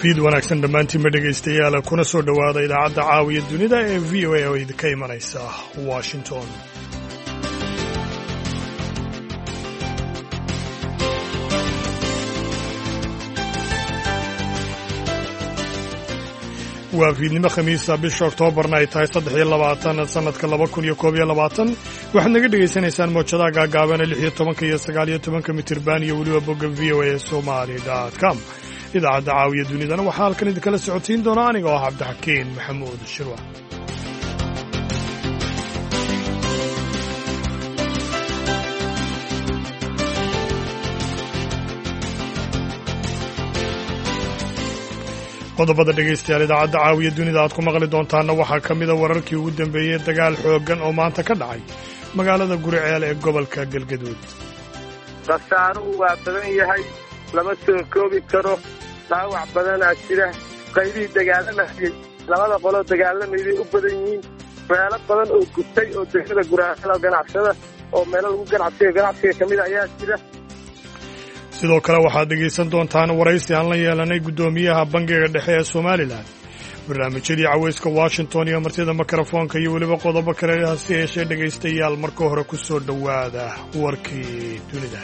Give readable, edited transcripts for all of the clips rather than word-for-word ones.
fiid wanaagsan dhammaantiinba dhegaystayaal kuna soo dhowaada idaacadda caawiya dunida ee v o a oo idinka imanaysa washington. waa fiidnimo khamiisa bisha oktoobarna ay tahay 3 sannadka 2021 waxaad naga dhegaysanaysaan mowjadaha gaagaaban 16 iyo 19 mitirban iyo weliba bogga v o a somali.com. idaacadda caawiya dunidana waxaa halkan idinkala socotiin doona aniga oo ah cabdixakiin maxamuud shirwa. qodobada dhegaystayaal idaacadda caawiya dunida aad ku maqli doontaanna waxaa ka mida wararkii ugu dambeeyey dagaal xooggan oo maanta ka dhacay magaalada guriceel ee gobolka galgaduud. khasaaruhu waa badan yahay, lama soo koobi karo. dhaawac badanaa jira. qaybihii dagaalamayay labada qoloo dagaalamayay u badan yihiin. meelo badan oo gubtay oo degmada guriceel ganacsada oo meelo lagu ganacsiga ka mid ayaa jira. sidoo kale waxaad dhegaysan doontaan waraysi aan la yeelanay guddoomiyaha bangiga dhexe ee somalilan, barnaamijyadii cawayska washington iyo martida mikrofoonka iyo weliba qodobo kale hase yeeshee dhegaystayaal marka hore ku soo dhowaada warkii dunida.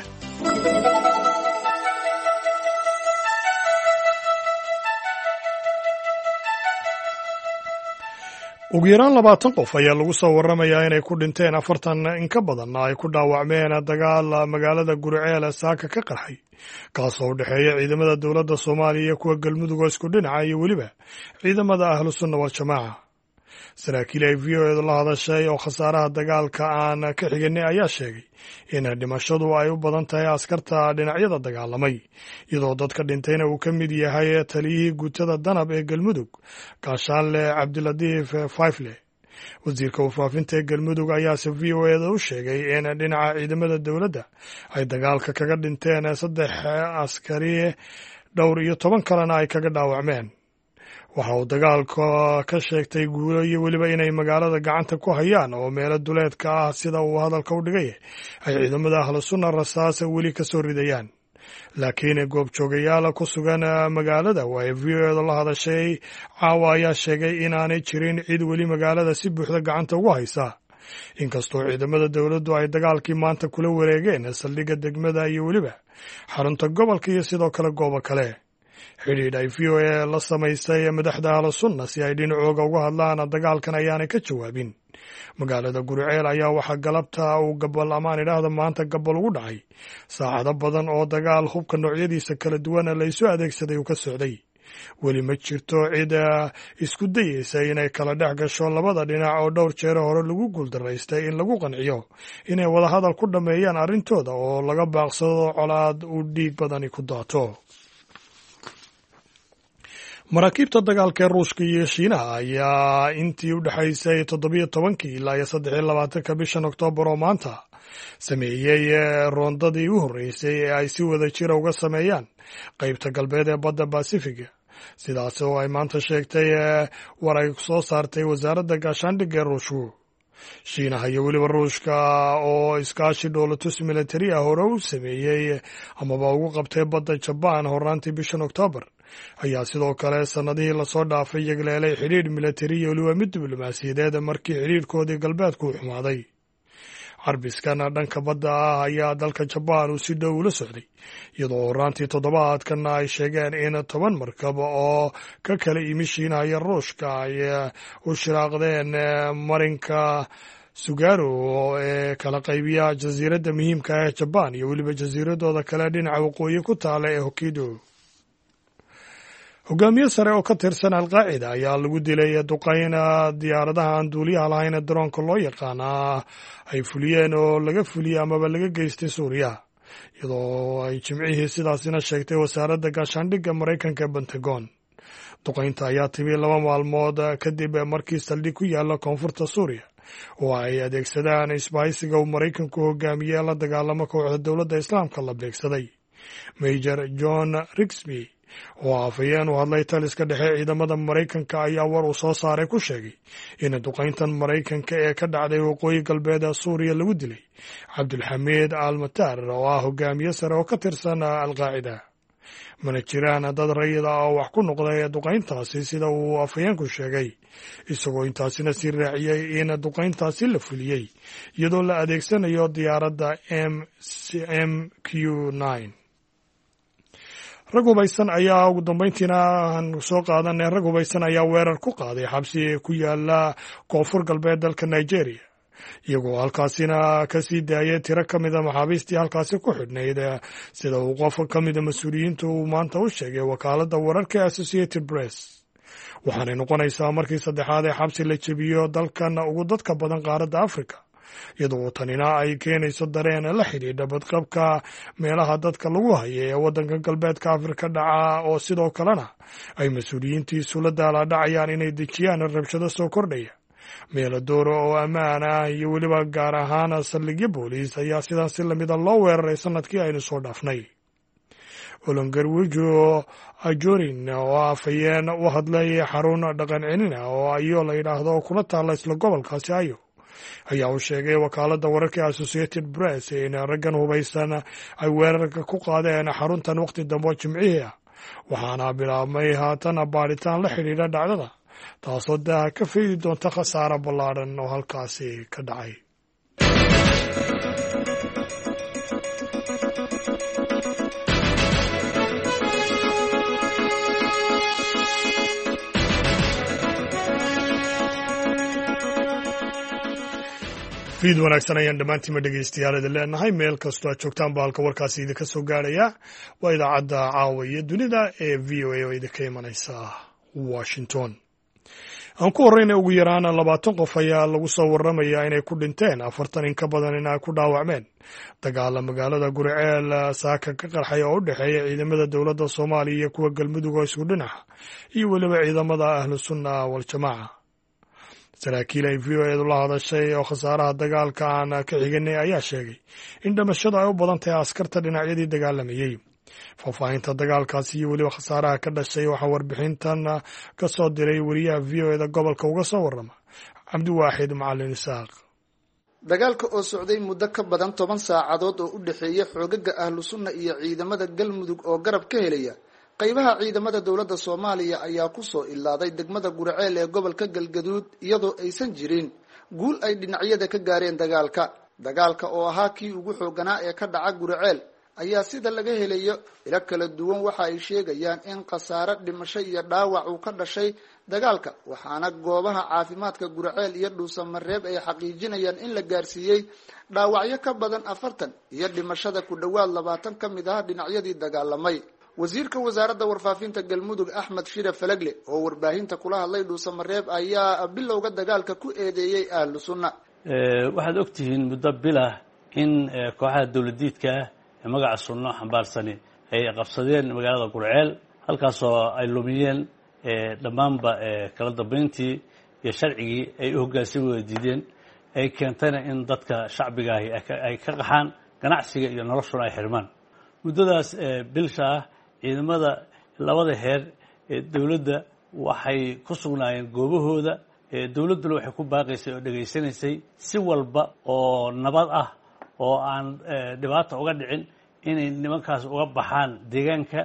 ugu yaraan 20 qof ayaa lagu soo warramayaa inay ku dhinteen 40 in ka badanna ay ku dhaawacmeen dagaal magaalada guriceel saaka ka qarxay kaasoo u dhexeeya ciidamada dowladda Soomaaliya iyo kuwa galmudug oo isku dhinaca iyo weliba ciidamada ahlu sunna wal jamaaca. saraakiil ay VOA la hadashay oo khasaaraha dagaalka aan ka xiganay ayaa sheegay in dhimashadu ay u badan tahay askarta dhinacyada dagaalamay, iyadoo dadka dhintayna uu ka mid yahay taliyihii guutada danab ee galmudug gaashaanle cabdiladiif fayfle. wasiirka warfaafinta ee galmudug ayaase VOA u sheegay in dhinaca ciidamada dowladda ay dagaalka kaga dhinteen 3 askari, dhowr iyo 10 kalena ay kaga dhaawacmeen. waxa uu dagaalka ka sheegtay guulo iyo weliba inay magaalada gacanta ku hayaan oo meelo duleedka ah sida uu hadalka u dhigay ay ciidamada ahlu sunna rasaas weli ka soo ridayaan. laakiin goobjoogayaal ku sugan magaalada oo ay VOA la hadashay caawa ayaa sheegay inaanay jirin cid weli magaalada si buuxda gacanta ugu haysa, inkastoo ciidamada dowladdu ay dagaalkii maanta kula wareegeen saldhigga degmada iyo weliba xarunta gobolka iyo sidoo kale goobo kale. xidhiidh ay VOA la samaysay madaxda ahlu sunna si ay dhinacooga uga hadlaan dagaalkan ayaanay ka jawaabin. magaalada guriceel ayaa waxaa galabta uu gabal amaan idhaahda maanta gabal ugu dhacay saacado badan oo dagaal hubka noocyadiisa kala duwan la isu adeegsaday uu ka socday. weli ma jirto cid isku dayeysa inay kala dhex gasho labada dhinac oo dhowr jeer hore lagu guuldaraystay in lagu qanciyo inay wadahadal ku dhammeeyaan arrintooda oo laga baaqsado colaad uu dhiig badani ku daato. maraakiibta dagaalka ee ruushka iyo shiinaha ayaa intii u dhexaysay 17 ilaa 23 bishan oktoobar oo maanta sameeyey roondadii u horreysay ee ay si wada jira uga sameeyaan qaybta galbeed ee badda Basifiga, sidaas oo ay maanta sheegtay war ay soo saartay wasaaradda gaashaandhigga ee ruushku. shiinaha iyo weliba ruushka oo iskaashi dhoolatus militari ah hore u sameeyey amaba ugu qabtay badda Jabaan horraantii bishan oktoobar ayaa sidoo kale sannadihii lasoo dhaafay yagleelay xidhiidh militari iyo weliba mid diblomaasiyadeed markii xidhiidhkoodii galbeedku u xumaaday. carbiskan dhanka badda ah ayaa dalka Jabaan uu si dhow ula socday, iyadoo horraantii toddobaadkana ay sheegeen in 10 markab oo ka kala imi shiinaha iyo ruushka ay u shiraaqdeen marinka Sugaro ee kala qaybiya jasiiradda muhiimka ah ee Jabaan iyo weliba jasiiradooda kale dhinaca waqooyi ku taala ee Hokkaido. hogaamiye sare oo ka tirsan al-qaacida ayaa lagu dilay duqayn diyaaradaha aan duuliyaha lahayn daroonka loo yaqaana ay fuliyeen oo laga fuliyey amaba laga geystay Suuriya, iyadoo ay jimcihii sidaasina sheegtay wasaaradda gaashaandhigga Maraykanka ee Pentagon. duqaynta ayaa timi 2 maalmood kadib markii saldhig ku yaala koonfurta Suuriya oo ay adeegsadaan isbahaysiga uu Maraykanku hogaamiyey la dagaalamo kooxda dowladda Islaamka la beegsaday. Major John Rigsby oo afhayeen u hadlay taliska dhexe ciidamada Maraykanka ayaa war uu soo saaray ku sheegay in duqayntan Maraykanka ee ka dhacday waqooyi galbeed Suuriya lagu dilay Cabdulxamiid al-Mataar oo ah hogaamiye sare oo ka tirsan al-Qaacida. mana jiraan dad rayida oo wax ku noqday duqayntaasi sida uu afhayeenku sheegay, isagoo intaasina sii raaciyey in duqayntaasi la fuliyey iyadoo la adeegsanayo diyaaradda MQ-9. rag hubaysan ayaa ugu dambayntiina aan soo qaadanay rag hubaysan ayaa weerar ku qaaday xabsi ku yaala koonfur galbeed dalka Nigeria, iyagoo halkaasina ka sii daayay tiro ka mida maxaabiistii halkaasi ku xidhnayd, sida uu qof ka mida mas-uuliyiintu uu maanta u sheegay wakaaladda wararka Associated Press. waxaanay noqonaysaa markii saddexaad ee xabsi la jebiyo dalkan ugu dadka badan qaaradda Afrika, iyadoo tanina ay keenayso dareen la xidhiidha badqabka meelaha dadka lagu hayo ee waddanka galbeedka Afrika dhaca, oo sidoo kalena ay mas-uuliyiintiisu la daaladhacayaan inay dejiyaan rabshado soo kordhaya. meelo dooro oo ammaan ah iyo weliba gaar ahaan saldhigyo booliis ayaa sidaasi lamida loo weeraray sanadkii aynu soo dhaafnay. Olongarwijo Ajorin oo afhayeen u hadlay xarun dhaqan celina oo ayo la yidhaahdo kuna taalla isla gobolkaasi ayo ayaa u sheegay wakaaladda wararka Associated Press in raggan hubaysan ay weerarka ku qaadeen xaruntan waqti dambe Jimcihii ah, waxaana bilaabmay haatan baaritaan la xidhiidha dhacdada, taasoo daaha ka faydi doonta khasaare ballaadhan oo halkaasi ka dhacay. fiid wanaagsan ayaan dhammaantiinma dhegaystayaal idin leenahay meel kastoo aad joogtaan ba halka warkaasi idinka soo gaaraya. waa idaacadda caawa iyo dunida ee v o a oo idinka imanaysa Washington. aan ku horreyna ugu yaraan 20 qof ayaa lagu soo warramayaa inay ku dhinteen, 40 in ka badan in ay ku dhaawacmeen dagaala magaalada Guriceel saaka ka qarxay oo u dhexeeya ciidamada dowladda Soomaaliya iyo kuwa galmudug oo isku dhinaca, iyo weliba ciidamada ahlu sunna wal jamaaca. saraakiil ay v o a la hadashay oo khasaaraha dagaalka aan ka xiganay ayaa sheegay in dhimashada ay u badan tahay askarta dhinacyadii dagaalamayey. faahfaahinta dagaalkaasi iyo weliba khasaaraha ka dhashay waxaa warbixintan ka soo diray wariyaha v o a gobolka uga soo warrama Cabdiwaaxid Macalin Isaaq. dagaalka oo socday muddo ka badan 10 saacadood oo u dhexeeya xoogaga ahlu sunna iyo ciidamada galmudug oo garab ka helaya qaybaha ciidamada dowladda Soomaaliya ayaa ku soo ilaaday degmada Guriceel ee gobolka Galgaduud, iyadoo aysan jirin guul ay dhinacyada ka gaareen dagaalka oo ahaa kii ugu xooganaa ee ka dhaca Guriceel ayaa sida laga helayo ila kala duwan waxa ay sheegayaan in khasaare dhimasho iyo dhaawac uu ka dhashay dagaalka, waxaana goobaha caafimaadka Guriceel iyo Dhuusamareeb ay xaqiijinayaan in la gaarsiiyey dhaawacyo ka badan 40 iyo dhimashada ku dhawaad 20 ka mid ah dhinacyadii dagaalamay. wasiirka wasaaradda warfaafinta galmudug Axmed Shire Falagle oo warbaahinta kula hadlay Dhuusamareeb ayaa bilowga dagaalka ku eedeeyay ahlu sunna. waxaad ogtihiin muddo bilah in kooxaha dowladiidka ee magaca sunno xambaarsani ay qabsadeen magaalada Guriceel, halkaasoo ay lumiyeen dhammaanba kala dambeyntii iyo sharcigii ay u hogaansami diideen, ay keentayna in dadka shacbiga ay ka qaxaan, ganacsiga iyo noloshuna ay xirmaan. muddadaas bilsha ah ciidamada labada heer ee dawladda waxay ku sugnaayeen goobahooda, dawladduna waxay ku baaqaysay oo dhegaysanaysay si walba oo nabad ah oo aan dhibaato uga dhicin inay nimankaas uga baxaan deegaanka,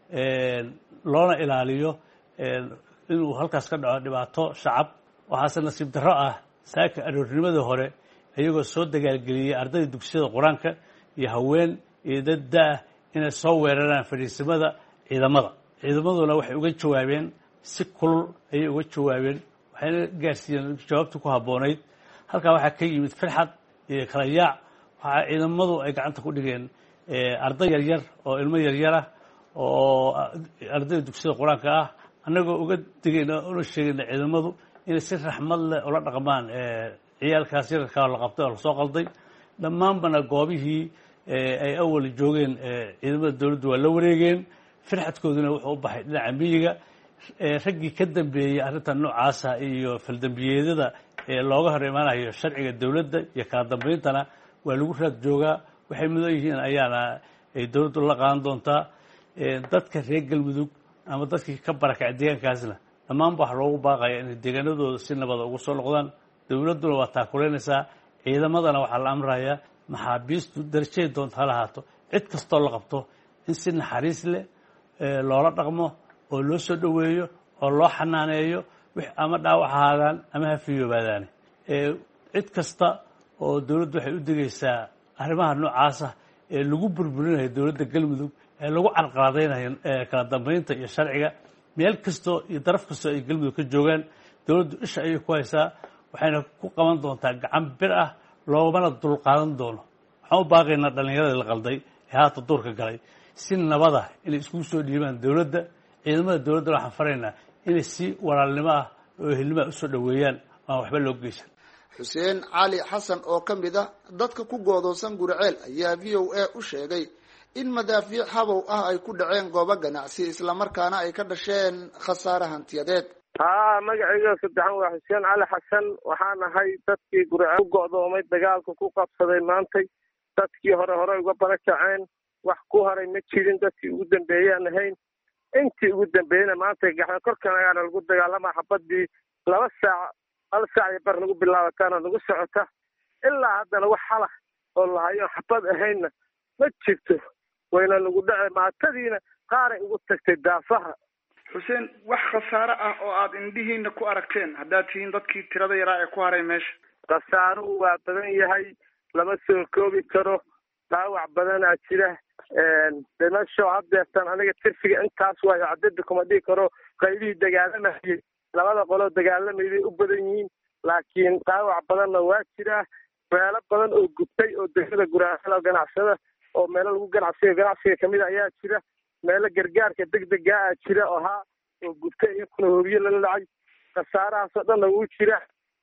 loona ilaaliyo inuu halkaas ka dhaco dhibaato shacab. waxaase nasiib darro ah saaka aroornimadii hore iyagoo soo dagaalgeliyey ardayda dugsiyada qur-aanka iyo haween iyo dad da-ah inay soo weeraraan fadhiisimada ciidamaduna waxay uga jawaabeen si kulul ayay uga jawaabeen, waxayna gaarsiiyeen jawaabta ku habboonayd. halkaa waxaa ka yimid firxad iyo kala yaac. waxaa ciidamadu ay gacanta ku dhigeen arday yaryar oo ilmo yaryar ah oo ardayda dugsiyada qur-aanka ah, annagoo uga digayna una sheegayna ciidamadu inay si raxmad leh ula dhaqmaan ciyaalkaas yararkaa la qabtay oo lasoo qalday. dhammaanbana goobihii ay awal joogeen ciidamada dawladdu waa la wareegeen, firxadkooduna wuxuu u baxay dhinaca miyiga. raggii ka dambeeyey arrintan noocaasa iyo faldambiyeedyada looga hor imaanayo sharciga dawladda iyo kala dambeyntana waa lagu raad joogaa. waxay mudan yihiin ayaana ay dawladdu la qaadan doontaa. dadka reer galmudug ama dadkii ka barakacay deegaankaasna dhammaanba waxa loogu baaqaya inay deegaanadooda si nabada ugu soo noqdaan. dawladduna waa taakuleynaysaa, ciidamadana waxaa la amrayaa maxaabiistu darajaday doonta ha lahaato, cid kastoo la qabto in si naxariis leh loola dhaqmo oo loo soo dhoweeyo oo loo xanaaneeyo wix ama dhaawac ahaadaan ama ha fiyoobaadaane cid kasta oo dawladdu waxay u digaysaa arrimaha noocaasa ee lagu burburinayo dawladda galmudug ee lagu carqaladaynayo kala dambaynta iyo sharciga meel kastoo iyo daraf kastoo ay galmudug ka joogaan dawladdu isha ayay ku haysaa waxayna ku qaban doontaa gacan bir ah loomana dulqaadan doono waxaan u baaqaynaa dhallinyaradii la qalday ee haata duurka galay si nabada inay iskugu soo dhiibaan dawladda ciidamada dawladda waxaan faraynaa inay si walaalnimo ah oo ehelnimo usoo dhoweeyaan aan waxba loo geysan xuseen cali xasan oo ka mid ah dadka ku go'doonsan Guriceel ayaa VOA u sheegay in madaafiic habow ah ay ku dhaceen goobo ganacsi isla markaana ay ka dhasheen khasaare hantiyadeed magacayga saddexan waa xuseen cali xasan waxaan ahay dadkii Guriceel ku go'doomay dagaalka ku qabsaday maantay dadkii hore uga barakaceen wax ku haray ma jirin dadkii ugu dambeeyaan ahayn intii ugu dambeeyna maanta gaxda korkan ayaa lagu dagaalama xabadii 2 saac hal saac iyo bar lagu bilaabataana lagu socota ilaa haddana wax xala oo lahayo xabad ahaynna ma jirto wayna lagu dhacay maatadiina qaar ay ugu tagtay daafaha xuseen wax khasaare ah oo aad indhihiina ku aragteen haddaad tihiin dadkii tirada yaraa ee ku haray meesha khasaaruhu waa badan yahay lama soo koobi karo dhaawac badanaa jira dhimasho haddeertan aniga tirfiga intaas waayo cadada kuma dhihi karo qaybihii dagaalamayay labada qoloo dagaalamayay u badan yihiin laakiin dhaawac badanna waa jiraa meelo badan oo gubtay oo degmada Guriceel oo ganacsada oo meelo lagu ganacsiga kamid ayaa jira meelo gargaarka degdega ah jira oo gubtay iyo kuna hoobiye la dhacay khasaarahaas oo dhan wuu jira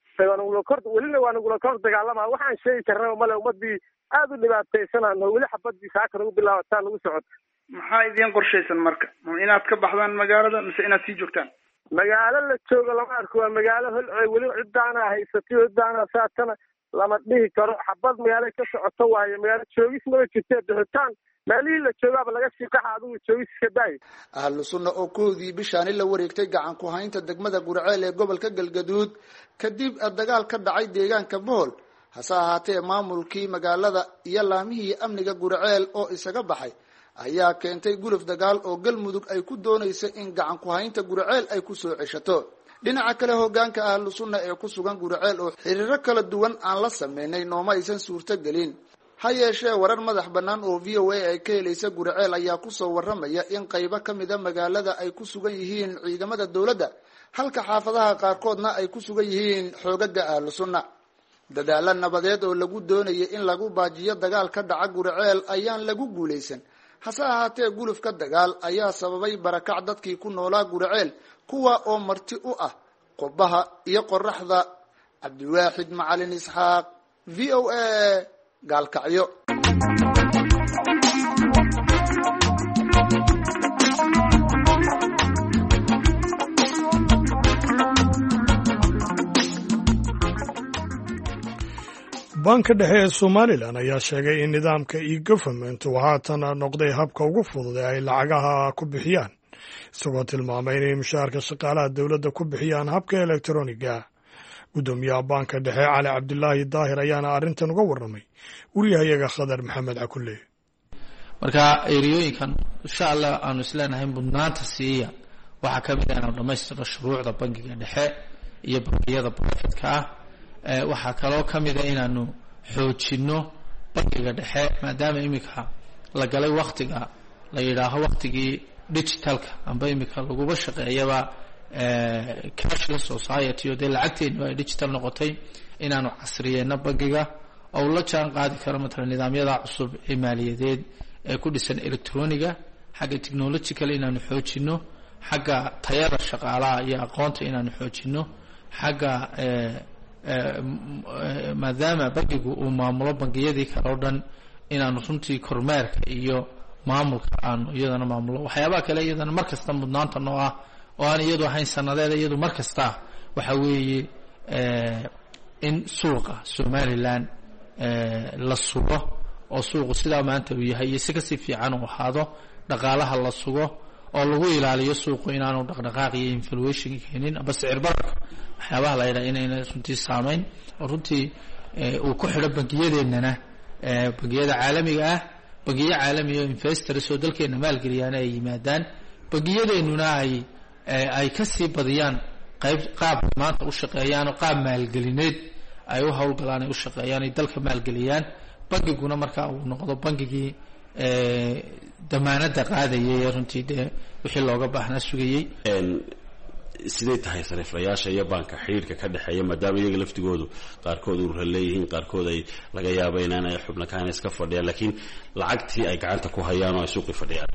welina waa nagula kor dagaalama waxaan sheegi karnaa male ummadii aad u dhibaataysanaan weli xabadii saaka lagu bilaabataan lagu socota maxaa idiin qorshaysan marka inaad ka baxdaan magaalada mise inaad sii joogtaan magaalo la joogo lama arko waa magaalo holcey weli cidaana haysatay cidaana saatana lama dhihi karo xabad magaalo ka socoto waayo magaalo joogis ma jirtee bixitaan meelihii la joogaaba laga sii qaxa adigu joogis ka daay ahlu sunna oo koodii bishaani la wareegtay gacan ku haynta degmada Guriceel ee gobolka Galgaduud kadib dagaal ka dhacay deegaanka Bohol hase ahaatee maamulkii magaalada iyo laamihii amniga Guriceel oo isaga baxay ayaa keentay guluf dagaal oo galmudug ay ku doonayso in gacan ku haynta Guriceel ay ku soo ceshato dhinaca kale hoggaanka ahlu sunna ee ku sugan Guriceel oo xiriiro kala duwan aan la sameynay nooma aysan suurto gelin ha yeeshee warar madax bannaan oo VOA ay ka helaysa Guriceel ayaa ku soo waramaya in qaybo ka mid ah magaalada ay ku sugan yihiin ciidamada dawladda halka xaafadaha qaarkoodna ay ku sugan yihiin xoogaga ahlu sunna dadaalo nabadeed oo lagu doonayay in lagu baajiyo dagaal ka dhaca Guriceel ayaan lagu guuleysan hase ahaatee gulufka dagaal ayaa sababay barakac dadkii ku noolaa Guriceel kuwa oo marti u ah qobaha iyo qoraxda Cabdiwaaxid Macalin Isxaaq VOA gaalkacyo banka dhexe ee Somaliland ayaa sheegay in nidaamka e-government uu haatan noqday habka ugu fudud ee ay lacagaha ku bixiyaan isagoo tilmaamay inay mushaharka shaqaalaha dowladda ku bixiyaan habka elektroniga gudoomiyaha banka dhexe Cali Cabdulaahi Daahir ayaana arrintan uga warramay wariyahayaga Khadar Maxamed Cakulle marka eriyooyinkan insha Allah aanu isleenahay mudnaanta siiya waxa kamid ah dhamaystirka shuruucda bankiga dhexe iyo bankiyada private-ka waxa kaloo kamid ah inaanu xoojino bankiga dhexe maadaama imika la galay waqtiga la yiraaho waqtigii digitalka amba imika lagu shaqeeyaba cashless society oo lacagteenu ay digital noqotay inaanu casriyeeno bankiga oo la jaan qaadi karo midna nidaamyada cusub ee maaliyadeed ee ku dhisan electroniga xagga technological inaanu xoojino xagga tayada shaqaalaha iyo aqoonta inaanu xoojino xagga maadaama bankigu uu maamulo bangiyadii kale oo dhan inaanu runtii kormeerka iyo maamulka aanu iyadana maamulo waxyaabaha kale iyadana markasta mudnaanta noo ah oo aan iyadu ahayn sanadeeda iyadu markasta waxa weeye in suuqa Somaliland la sugo oo suuqu sidaa maanta uu yahay iyo si ka sii fiican uu ahaado dhaqaalaha la sugo oo lagu ilaaliyo suuqu inaanu dhaqdhaqaaq iyo inflation keenin aba sicir bararka waxyaabaha la yiraahdo inay runtii saameyn oo runtii uu ku xidho bangiyadeennana bangiyada caalamiga ah bangiyo caalami oo investors oo dalkeena maalgeliyaan ay yimaadaan bangiyadeenuna ay ka sii badiyaan qaab maanta u shaqeeyaan oo qaab maalgelineed ay u howlgalaan ay u shaqeeyaan ay dalka maalgeliyaan bangiguna markaa uu noqdo bangigii damaanada qaadayay runtii dee wixii looga baahnaa sugayey. siday tahay sariiflayaasha iyo baanka xiriirka ka dhexeeya maadaama iyaga laftigoodu qaarkood urura leeyihiin qaarkood ay laga yaaba inaan xubno kaana iska fadhiyaan laakiin lacagtii ay gacanta ku hayaan oo ay suuqi fadhiyaan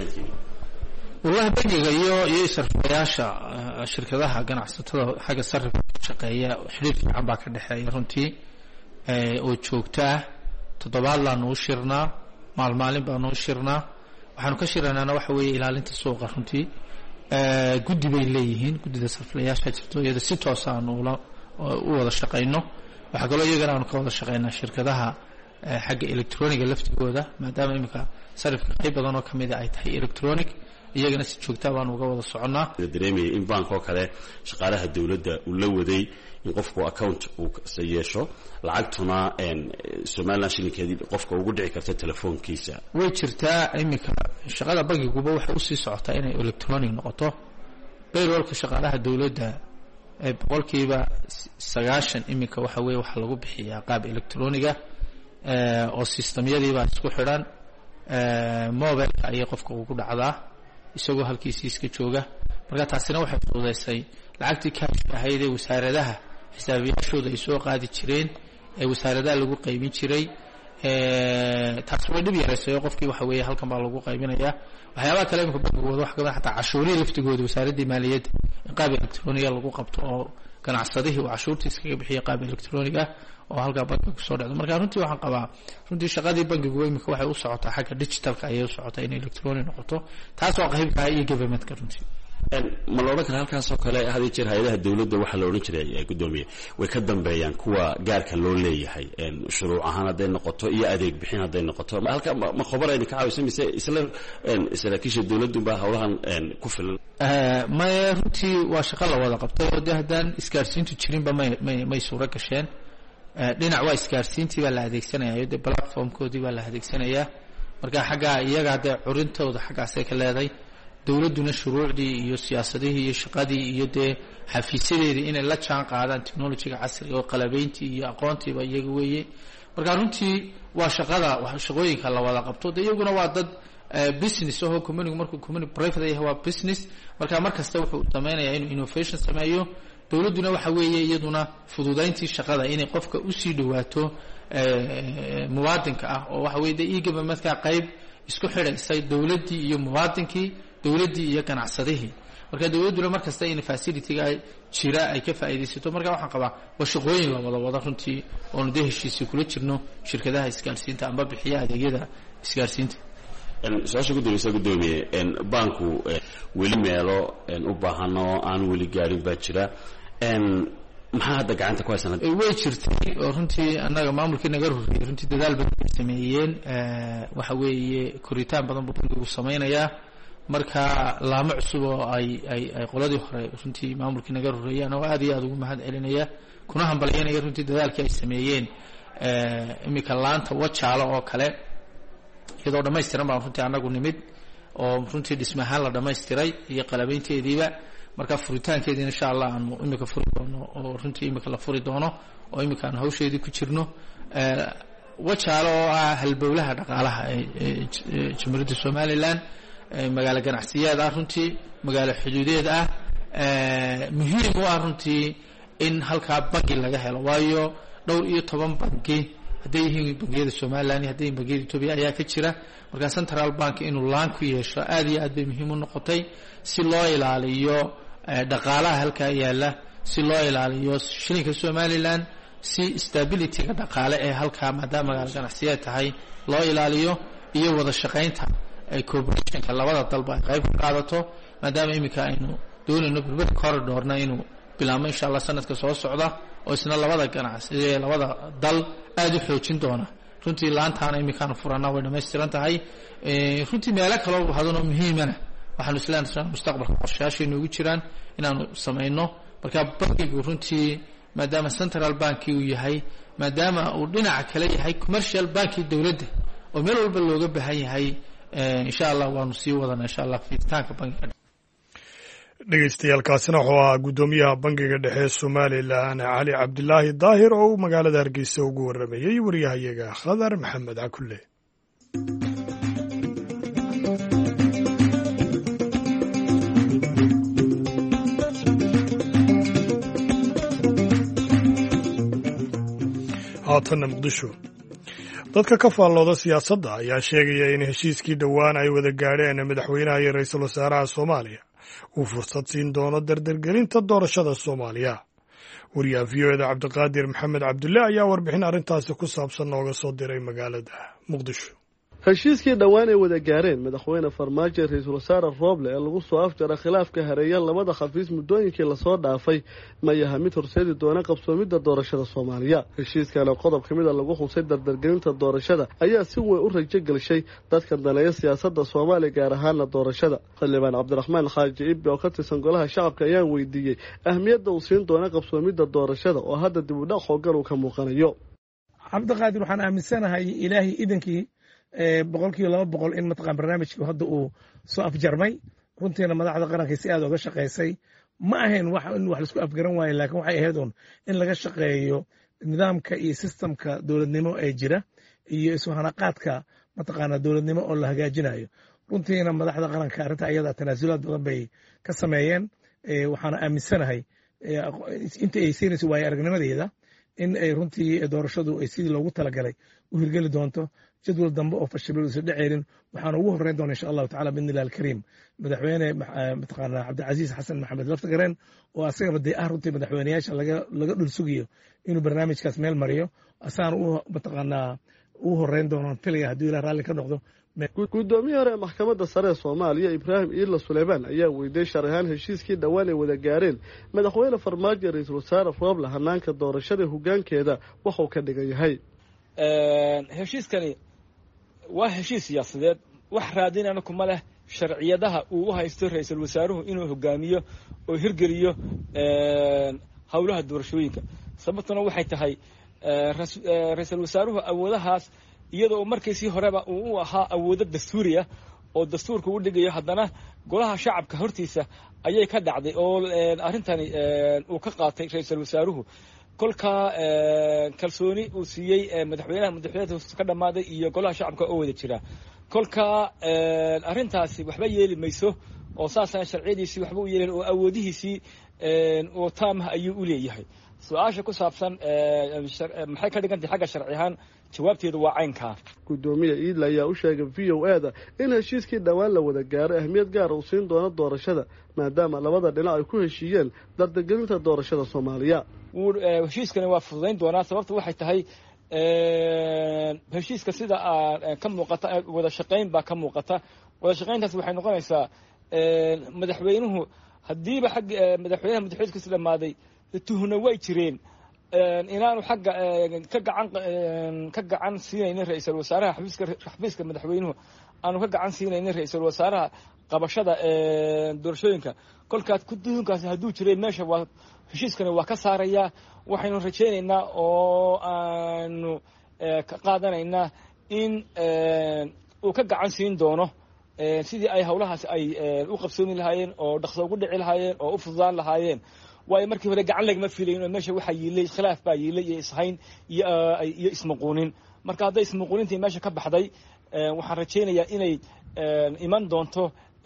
wallahi bangiga iyo sariiflayaasha shirkadaha ganacsatada xagga sarifka ka shaqeeya xiriir fiican baa ka dhexeeya runtii oo joogto ah toddobaad laanu u shirnaa maalin baanu u shirnaa waxaanu ka shiranaana waxa weeye ilaalinta suuqa runtii guddi bay leeyihiin guddida sariflayaasha jirto iyada si toos aanu u wada shaqayno waxaa kaloo iyagana aanu ka wada shaqaynaa shirkadaha xagga electroniga laftigooda maadaama iminka sarifka qayb badan oo kamida ay tahay electronic iyagana si joogtaa baanu uga wada soconnaa. dareemaya in bank oo kale shaqaalaha dawladda uu la waday in qofku account uu yeesho lacagtuna Somaliland shilinkeedii qofka ugu dhici karta telefoonkiisa way jirtaa iminka shaqada bangiguba waxay u sii socotaa inay electronic noqoto payrollka shaqaalaha dawladda boqolkiiba 90 iminka waxa weeye waxa lagu bixiyaa qaab electroniga oo systemyadiiba isku xidhan mobileka ayay qofka ugu dhacdaa isagoo halkiisa iska jooga marka taasina waxay fududeysay lacagtii cash ahayd ee wasaaradaha xisaabiyaashooda ay soo qaadi jireen ee wasaaradaha lagu qaybin jiray taas way dhib yareysay qofkii waxa weeye halkan baa lagu qaybinayaa waxyaabaha kale imika bangigooda wax kamid xataa cashuurihii laftigooda wasaaradii maaliyadda in qaab electroniga lagu qabto oo ganacsadihii uu cashuurtiisa kaga bixiya qaab electroniga oo halkaa bangiga kusoo dhacdo marka runtii waxaan qabaa runtii shaqadii bangigu imika waxay u socotaa xagga digitalka ayay u socotaa in electronic noqoto taas waa qaybka iyo governmentka runtii ma la odhan kara halkaasoo kale hadii jeer hay-adaha dawladda waxaa la odhan jiray gudoomiye way ka dambeeyaan kuwa gaarka loo leeyahay shuruuc ahaan hadday noqoto iyo adeeg bixin hadday noqoto halka ma khabar ayna ka caawisa mise isla saraakiisha dawladdu baa howlahan ku filan maya runtii waa shaqo la wada qabtay oo dee haddaan isgaarsiintu jirinba may suuro gasheen dhinac waa isgaarsiintii baa la adeegsanayaa dee platformkoodii baa la adeegsanayaa marka xaggaa iyagaa dee curintooda xaggaasay ka leeday dawladduna shuruucdii iyo siyaasadihii iyo shaqadii iyo dee xafiisyadeedii inay la jaan qaadaan technologiga casriga oo qalabayntii iyo aqoontiiba iyaga weeye marka runtii waa shaqooyinka la wada qabto dee iyaguna waa dad business oo community markuu community private yahay waa business marka markasta wuxuu samaynayaa inuu innovation sameeyo dawladduna waxa weeye iyaduna fududayntii shaqada inay qofka usii dhawaato muwaadinka ah oo waxa weeye dee e-governmentka qayb isku xidhaysay dawladdii iyo muwaadinkii dawladdii iyo ganacsadihii marka dawladduna markasta in facilityga jira ay ka faa'iidaysato marka waxaan qabaa waa shaqooyin la wada runtii oonu dee heshiisii kula jirno shirkadaha isgaarsiinta amba bixiya adeegyada isgaarsiinta. su-aasha gudoomiye banku weli meelo u baahan oo aan weli gaarin baa jira maxaa hadda gacanta ku haysan way jirtay oo runtii annaga maamulkii naga horreeyay runtii dadaal badan ay sameeyeen waxa weeye koritaan badan buu bangigu samaynayaa marka laamo cusub oo ay qoladii hore runtii maamulkii naga horreeyaan oo aad iyo aad ugu mahad celinaya kuna hambalyaynaya runtii dadaalkii ay sameeyeen imika laanta wajaalo oo kale iyadoo dhammaystiran baan runtii annagu nimid oo runtii dhismahaan la dhammaystiray iyo qalabaynteediiba marka furitaankeedii insha allah aanu imika furi doono oo runtii imika la furi doono oo imika aan hawsheedii ku jirno wajaalo oo ah halbowlaha dhaqaalaha ee jamhuuriyadda Somaliland magaalo ganacsiyeed ah runtii magaalo xuduudeed ah muhiim u ah runtii in halkaa bangi laga helo waayo dhowr iyo 10 bangi hadday yihiin bangiyada Somaliland hadday yihiin bangiyada Ethiopia ayaa ka jira marka central bank inuu laan ku yeesho aad iyo aad bay muhiim u noqotay si loo ilaaliyo dhaqaalaha halkaa yaala si loo ilaaliyo shilinka Somaliland si stability-ga dhaqaale ee halkaa maadaama magaalo ganacsiyeed tahay loo ilaaliyo iyo wada shaqaynta cooperation-ka labada dalba ay qayb ka qaadato maadaama imika aynu doonayno berber corridor-na inuu bilaamo insha Allah sanadka soo socda oo isna labada ganacsi labada dal aad u xoojin doona runtii laantaana imikaan furana way dhammaystiran tahay runtii meelo kale oo hadano muhiimana waxaanu isleenahay mustaqbalka qorshayaasheena ugu jiraan inaanu sameeyno marka bankigu runtii maadaama central bank uu yahay maadaama uu dhinaca kale yahay commercial bank dawladda oo meel walba looga baahan yahay insha allah waanu sii wadana insha allah fiditaanka bangiga. Dhegeystayaal,kaasina wuxuu ahaa guddoomiyaha bangiga dhexe Somalilan Cali Cabdilaahi Daahir oo magaalada Hargeysa ugu waramayay wariyahayaga Khadar Maxamed Cakulle. haatana Muqdisho. Dadka ka faallooda siyaasadda ayaa sheegaya in heshiiskii dhowaan ay wada gaadheen madaxweynaha iyo ra'iisul wasaaraha Soomaaliya uu fursad siin doono dardargelinta doorashada Soomaaliya. Wariyaha VOAda Cabdiqaadir Maxamed Cabdulle ayaa warbixin arrintaasi ku saabsan nooga soo diray magaalada Muqdisho. heshiiskii dhowaan ay wada gaareen madaxweyne farmaajo ra'iisul wasaare Rooble ee lagu soo afjara khilaafka hareeya labada xafiis muddooyinkii la soo dhaafay ma yaha mid horseedi doona qabsoomidda doorashada Soomaaliya. heshiiskana qodob ka mid ah lagu xusay dardargelinta doorashada ayaa si weyn u rajo galishay dadka daneeya siyaasadda Soomaaliya gaar ahaan doorashada. Xildhibaan Cabdiraxmaan Xaaji Ibbi oo ka tirsan golaha shacabka ayaa weydiiyay ahmiyadda uu siin doona qabsoomidda doorashada oo hadda dib u dhac xooggan uu ka muuqanayo. Cabdiqaadir, waxaan aaminsanahay ilaahay idankii 200% in mataqaan barnaamijku hadda uu soo afjarmay. runtiina madaxda qaranka si aad uga shaqeysay ma ahayn wax in wax la isku afgaran waayo, laakiin waxay ahayd in laga shaqeeyo nidaamka iyo systemka dowladnimo ee jira iyo isu hanaqaadka mataqaana dowladnimo oo la hagaajinayo. runtiina madaxda qaranka arrinta ayada tanaasulaad badan bay ka sameeyeen. waxaan aaminsanahay inta ay siinayso waayo aragnimadeeda in ay runtii doorashadu ay sidii loogu talagalay u hirgeli doonto. jadwal dambe oo fashilay isu dhaceerin waxaan ugu horeyn doonaa insha Allah taala bidnillah al-karim madaxweyne mataqaana Cabdilcasiis Xasan Maxamed Laftagareen oo asagaba day runtii madaxweynayaasha laga dhul sugiyo inuu barnaamijkaas meel mariyo asaan uu mataqaana uu horeyn doono taliya haddii la raalli ka noqdo. gudoomiyaha hore maxkamadda sare ee Soomaaliya Ibraahim Iila Suleymaan ayaa weydiiyay sharaxan heshiiskii dhawaan ay wada gaareen madaxweyne farmaajo ra'iisul wasaare Rooble hanaanka doorashada hoggaankeeda waxa uu ka dhigan yahay. heshiiskani waa heshiis siyaasadeed wax raadinayna kuma leh sharciyadaha uu u haysto ra'iisul wasaaruhu inuu hogaamiyo oo hirgeliyo hawlaha doorashooyinka. sababtuna waxay tahay ra'iisul wasaaruhu awoodahaas iyadoo markiisii horeba uu u ahaa awoodo dastuuri ah oo dastuurka u dhigayo, haddana golaha shacabka hortiisa ayay ka dhacday oo arrintani uu ka qaatay ra'iisul wasaaruhu. kolka kalsooni uu siiyey madaxweynaha ka dhammaaday iyo golaha shacabka oo wada jira. kolka arrintaasi waxba yeeli mayso oo saasana sharciyadiisii waxba u yeelin oo awoodihiisii oo taamah ayuu u leeyahay. su-aasha ku saabsan maxay ka dhigantay xagga sharci ahaan, jawaabteedu waa caynkaa. gudoomiye Iidla ayaa u sheegay VOAda in heshiiskii dhawaan la wada gaaray ahmiyad gaar uu siin doono doorashada maadaama labada dhinac ay ku heshiiyeen dardargelinta doorashada Soomaaliya. heshiiskani waa fududayn doonaa. sababta waxay tahay heshiiska sida ka muuqata wada shaqayn baa ka muuqata. wada shaqayntaas waxay noqonaysaa madaxweynuhu haddiiba xagga madaxweynaha madaxweynkiisa dhammaaday tuhna way jireen inaanu xagga ka gacan siinaynin ra'iisul wasaaraha xafiiska madaxweynuhu aanu ka gacan siinaynin ra'iisul wasaaraha qabashada doorashooyinka. kolkaas tuhunkaasi hadduu jiray meesha waa heshiiskani waa ka saaraya. waxaynu rajaynaynaa oo aanu ka qaadanaynaa in uu ka gacan siin doono sidii ay hawlahaas ay u qabsoomi lahaayeen oo dhaqso ugu dhici lahaayeen oo u fududaan lahaayeen. waayo markii hore gacan lagama filayn oo meesha waxaa yiilay khilaaf baa yiilay iyo ishayn iyo ismaquunin. marka hadday ismaquunintii meesha ka baxday waxaan rajaynayaa inay iman doonto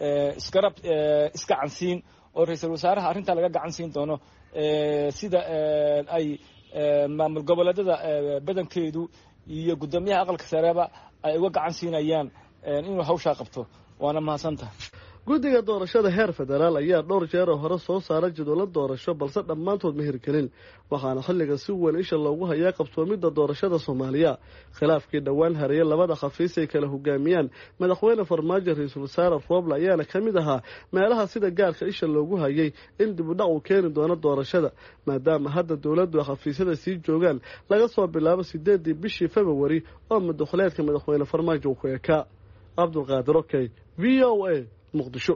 iska cansiin oo ra'iisul wasaaraha arrintaa laga gacan siin doono sida ay maamul goboleedyada badankeedu iyo guddoomiyaha aqalka sareeba ay uga gacan siinayaan inuu hawshaa qabto. waana mahadsantahay. guddiga doorashada heer federaal ayaa dhowr jeer oo hore soo saaray jadwallo doorasho balse dhammaantood ma hirgelin, waxaana xilliga si weyn isha loogu hayaa qabsoomidda doorashada Soomaaliya. khilaafkii dhowaan hareeyay labada xafiis ay kala hogaamiyaan madaxweyne farmaajo ra'iisul wasaare Rooble ayaana ka mid ahaa meelaha sida gaarka isha loogu hayay in dib u dhac uu keeni doono doorashada maadaama hadda dowladdu xafiisyada sii joogaan laga soo bilaabo 8 bishii February oo madaxweynaha madaxweyne farmaajo uu ku ekaa. Cabdiqaadir Okay, VOA Muqdisho.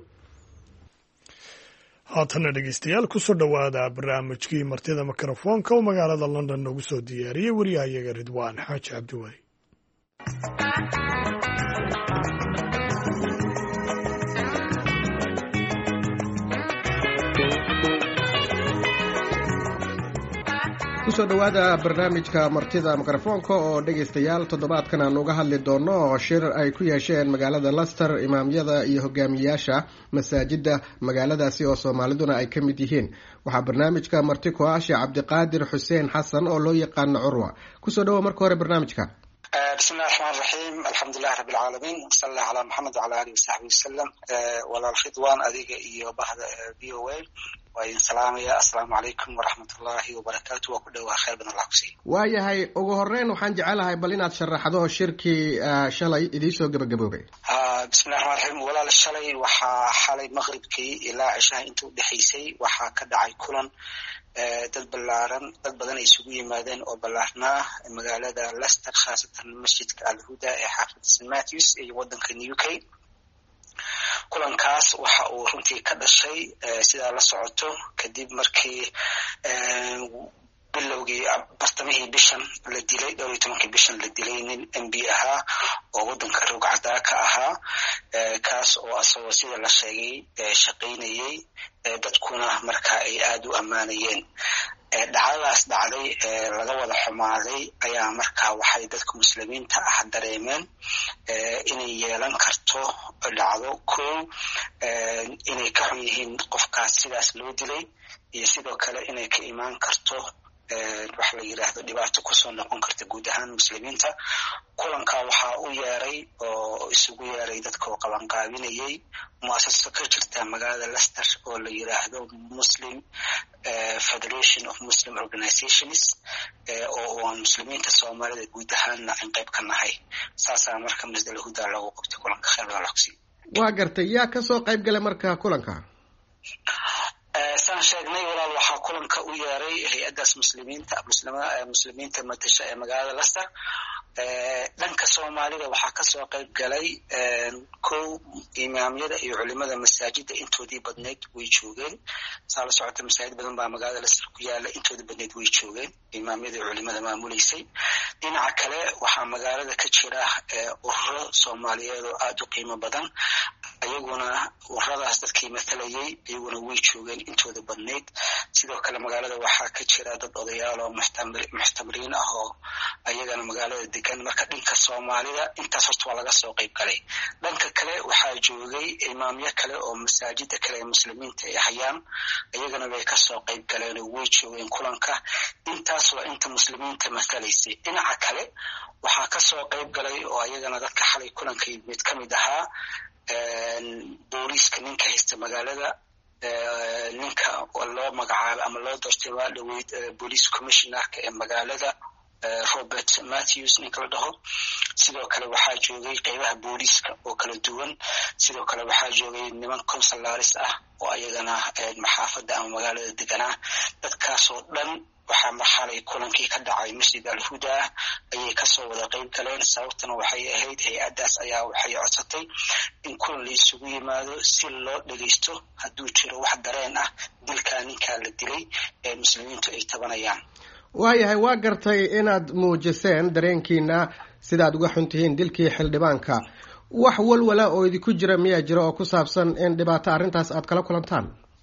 haatana dhegeystayaal kusoo dhowaada barnaamijkii martida mikrofoonka oo magaalada London noogu soo diyaariyey wariyahayaga Ridwaan Xaaji Cabdiwali. kusoo dhawaada barnaamijka martida mikrofoonka oo dhegaystayaal toddobaadkan aan uga hadli doono oo shir ay ku yeesheen magaalada Leicester imaamyada iyo hogaamiyaasha masaajida magaaladaasi oo Soomaaliduna ay ka mid yihiin. waxaa barnaamijka marti ku ah Sheekh Cabdiqaadir Xuseen Xasan oo loo yaqaan Curwa. kusoo dhawaad marka hore barnaamijka. بسم الله الرحمن الرحيم الحمد لله رب العالمين وصلى الله على محمد وعلى آله وصحبه وسلم ولا الخضوان أديك إيو بحث VOA وإن سلام يا السلام عليكم ورحمة الله وبركاته وكل خير بنا الله كسي waayahay ugu horeyn waxaan jecelahay bal inaad sharaxdo shirkii shalay idii soo gabagaboobay. بسم الله الرحمن الرحيم ولا الشلي وحا حالي مغربكي إلى عشاء انتو دحيسي وحا كدعي كلن dad ballaaran dad badan ay isugu yimaadeen oo ballaarnaa magaalada Leicester khaasatan masjidka Al-Huda ee xaafadda St Matthews ee waddanka UK. kulankaas waxa uu runtii ka dhashay sida la socoto kadib markii bilowgii bartamihii bishan la dilay 12 bishan la dilay nin MB ahaa oo waddanka Rugcada ka ahaa kaas oo asoo sida la sheegay shaqaynayay dadkuna marka ay aad u amaanayeen dhacdadaas dhacday laga wada xumaaday ayaa marka waxay dadka muslimiinta ah dareemeen inay yeelan karto dhacdo inay ka xun yihiin qofkaas sidaas loo dilay iyo sidoo kale inay ka imaan karto wax la yiraahdo dhibaato ku soo noqon karta guud ahaan muslimiinta. kulanka waxa uu yeeray oo isugu yeeray dadka oo qaban qaabinayay muasasado ka jirta magaalada Leicester oo la yiraahdo Muslim Federation of Muslim Organizations oo muslimiinta Soomaalida guud ahaan aan qayb ka nahay. saasa marka Masjid Al-Huda lagu qabtay kulanka khayr walaal kusi. waa gartay yaa ka soo qayb galay marka kulanka. saan sheegnay walaal waxaa kulanka u yeeray hay'adaas muslimiinta matasha ee magaalada Leicester. dhanka Soomaalida waxaa ka soo qayb galay imaamyada iyo culimada masaajida intoodii badneed way joogeen. saala socota masaajid badan baa magaalada Leicester ku yaala intoodii badneed way joogeen imaamyada iyo culimada maamuleysay. dhinaca kale waxaa magaalada ka jira ururo Soomaaliyeed oo aad u qiimo badan ayaguna ururadaas dadkii matalayay ayaguna way joogeen intooda badneed. sidoo kale magaalada waxaa ka jira dad odayaal oo muxtamiriin ah oo ayagana magaalada degan. marka dhanka Soomaalida intaas horta waa laga soo qayb galay. dhanka kale waxaa joogay imaamyo kale oo masaajida kale muslimiinta ay hayaan ayagana way ka soo qayb galeen oo way joogeen kulanka. intaas waa inta muslimiinta matalaysay. dhinaca kale waxaa ka soo qayb galay oo ayagana dadka xalay kulanka mid ka mid ahaa booliiska ninka haysta magaalada ninka loo magacaabay ama loo doortay waa dhaweyd police commissionerka ee magaalada Robert Matthews ninka la dhaho. sidoo kale waxaa joogay qaybaha booliiska oo kala duwan. sidoo kale waxaa joogay niman consularis ah oo ayagana maxaafadda ama magaalada deganaa. dadkaas oo dhan waxaa marxalay kulankii ka dhacay Masjid Al-Huda ayay ka soo wada qayb galeen. sababtuna waxay ahayd hay'adaas ayaa waxay codsatay in kulan la isugu yimaado si loo dhageysto hadduu jiro wax dareen ah dilka ninka la dilay ee muslimiintu ay tabanayaan. waayahay waa gartay inaad muujiseen dareenkiina sidaad uga xun tihiin dilkii xildhibaanka. wax walwala oo idinku jira miyaa jira oo ku saabsan in dhibaato arrintaas aad kala kulantaan.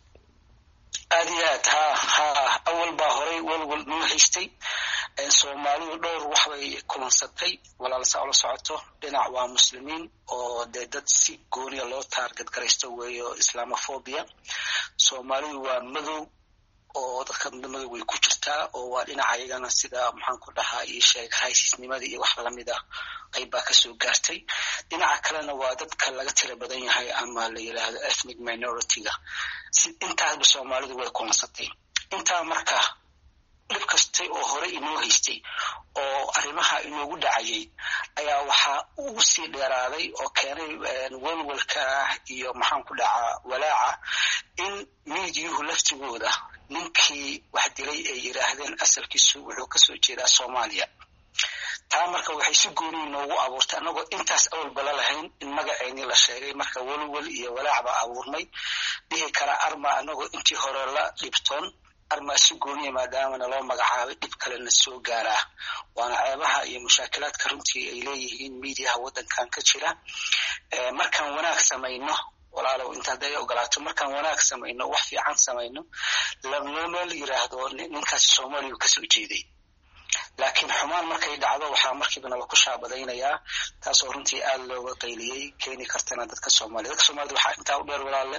aad iyo aad awal baa horay walwal noo haystay. Soomaalidu dhowr wax bay kulansatay walaal saa la socoto. dhinac waa muslimiin oo dad si gooniya loo taarget garaysto weeyo islamophobia. Soomaalidu waa madow oo dadka madow way ku jirtaa oo waa dhinaca ayagana sida maxaan ku dhahaa ii sheeg racisnimada iyo wax la mid ah qayb baa ka soo gaartay. dhinaca kalena waa dadka laga tira badan yahay ama la yiraahdo ethnic minority-ga. intaasba Soomaalidu way kulansatay. intaa marka dhib kastay oo hore inoo haystay oo arrimaha inoogu dhacayay ayaa waxaa ugu sii dheeraaday oo keenay walwalka iyo maxaan ku dhacaa walaaca in miidiyuhu laftigooda ninkii wax dilay ay yiraahdeen asalkiisu wuxuu ka soo jeedaa Soomaaliya. taa marka waxay si gooni noogu abuurtay anagoo intaas awal bala lahayn in magaceeni la sheegay. marka walwal iyo walaac baa abuurmay. dhihi kara arma anagoo intii hore la dhibtoon arma si gooni maadaama loo magacaabay dhib kale na soo gaaraa. waana ceebaha iyo mushaakilaadka runtii ay leeyihiin miidiyaha waddankan ka jira. markaan wanaag samayno walaalow inta hadday ogolaato markaan wanaag samayno wax fiican samayno lama la yiraahdo ninkaasi Soomaaliya ka soo jeeday laakiin xumaan markay dhacdo waxaa markiiba la ku shaabadaynayaa taasoo runtii aad looga qayliyay keeni kartana dadka Soomaalida waxaa intaa u dheer walaalle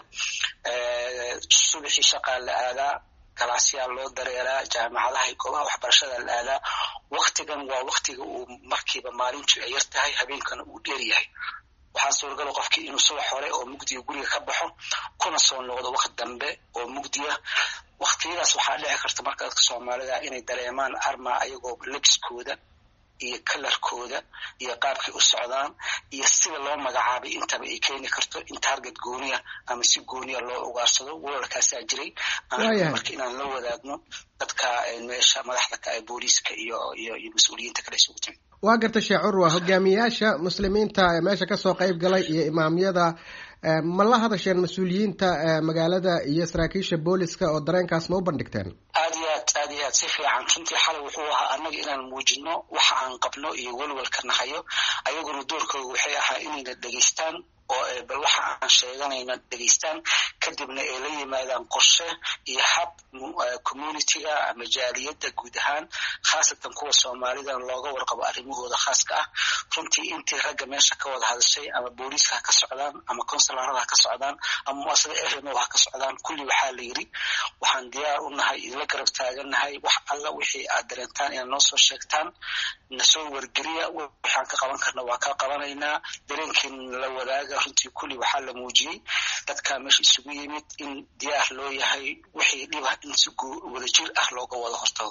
subaxii shaqo la aadaa kalaasyaal loo dareeraa jaamacadaha iyo goobaha waxbarashada la aadaa waqtigan waa waqtiga uu markiiba maalintu ay yartahay habeenkana uu dheer yahay waxaa suuragal qofkii inuu subax hore oo mugdiga guriga ka baxo kuna soo noqdo waqti dambe oo mugdiya waqtiyadaas waxaa dhici karta marka dadka Soomaalida inay dareemaan arma ayagoo labiskooda iyo kalarkooda iyo qaabkii u socdaan iyo sida loo magacaabay intaba ay keeni karto in target gooniya ama si gooniya loo ugaarsado walaalkaas jiray marka inaan la wadaagno dadka meesha madaxda ka booliiska iyo mas'uuliyiinta kale isugu timid waa garta Sheekh Urwa hogaamiyaasha muslimiinta meesha ka soo qayb galay iyo imaamyada ma la hadasheen mas'uuliyiinta magaalada iyo saraakiisha booliska oo dareenkaas ma u bandhigteen aad si fiican runtii xal wuxuu ahaa annaga inaan muujino waxa aan qabno iyo walwalka nahayo ayaguna doorkooda waxay ahaa inay dhageystaan oo bal waxa aan sheeganayna dhageystaan kadibna ay la yimaadaan qorshe iyo hab community-ga ama jaaliyadda guud ahaan khaasatan kuwa Soomaalida looga warqabo arrimahooda khaaska ah runtii intii ragga meesha ka wada hadashay ama booliiska ka socdaan ama konsularada ka socdaan ama muasasada ehelna wax ka socdaan kulli waxaa la yiri waxaan diyaar u nahay idila garab taaganahay wax alla wixii aad dareentaan inaad noo soo sheegtaan na soo wargeliya waxaan ka qaban karna waa ka qabanaynaa dareenkiin la wadaaga runtii kulli waxaa la muujiyay dadka meesha isugu yimid in diyaar loo yahay wixii dhib ah in si wada jir ah looga wada hortago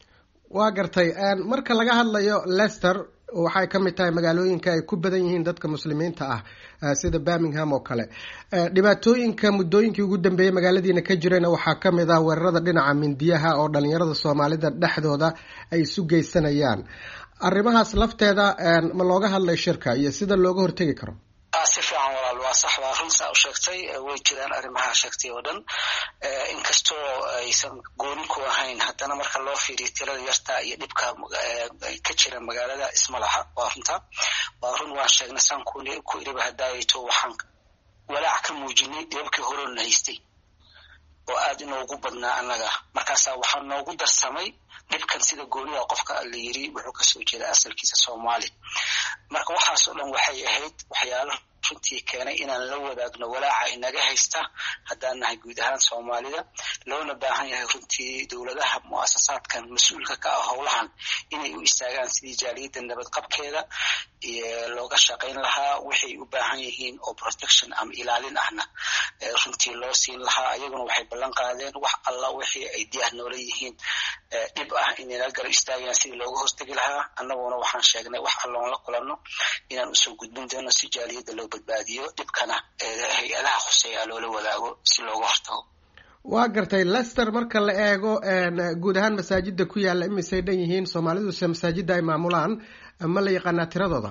waa gartay marka laga hadlayo Leicester waxay ka mid tahay magaalooyinka ay ku badan yihiin dadka muslimiinta ah sida Birmingham oo kale dhibaatooyinka muddooyinkii ugu dambeeyay magaaladiina ka jireen waxaa ka mid ah weerarada dhinaca mindiyaha oo dhalinyarada Soomaalida dhexdooda ay isu geysanayaan arrimahaas lafteeda ma looga hadlay shirka iyo sida looga hortagi karo si fiican walaal waa sax waa runta u sheegtay way jiraan arrimaha sheegtay oo dhan inkastoo aysan gooni ku ahayn haddana marka loo fiiriyo tirada yarta iyo dhibka ka jira magaalada isma laha waa runta waa run waan sheegnay san ku iriba hadaayto waxaan walaac ka muujinay dhibkii hore oo haystay oo aad inoogu badnaa annaga markaas waxaa noogu darsamay dhibkan sida gooniga qofka la yiri wuxuu ka soo jeedaa asalkiisa Soomaali marka waxaas oo dhan waxay ahayd waxyaalo runtii keenay inaan la wadaagno walaaca inaga haysta haddaan nahay guud ahaan Soomaalida loona baahan yahay runtii dawladaha muassasaadkan mas'uulka ka ah howlahan inay u istaagaan sidii jaaliyadda nabad qabkeeda iyo looga shaqayn lahaa waxay u baahan yihiin oo protection am ilaalin ahna runtii loo siin lahaa ayaguna waxay ballan qaadeen wax alla wixii ay diyaar noola yihiin dhib ah inay la gar istaagaan sidii looga hortagi lahaa annaguna waxaan sheegnay wax alloon la kulanno inaan u soo gudbin doono si jaaliyadda loo badbaadiyo dhibkana hay-adaha khuseeya loola wadaago si looga hortago waa gartay Leicester marka la eego guud ahaan masaajidda ku yaala imisay dhan yihiin Soomaalidu si masaajidda ay maamulaan ma la yaqaanaa tiradooda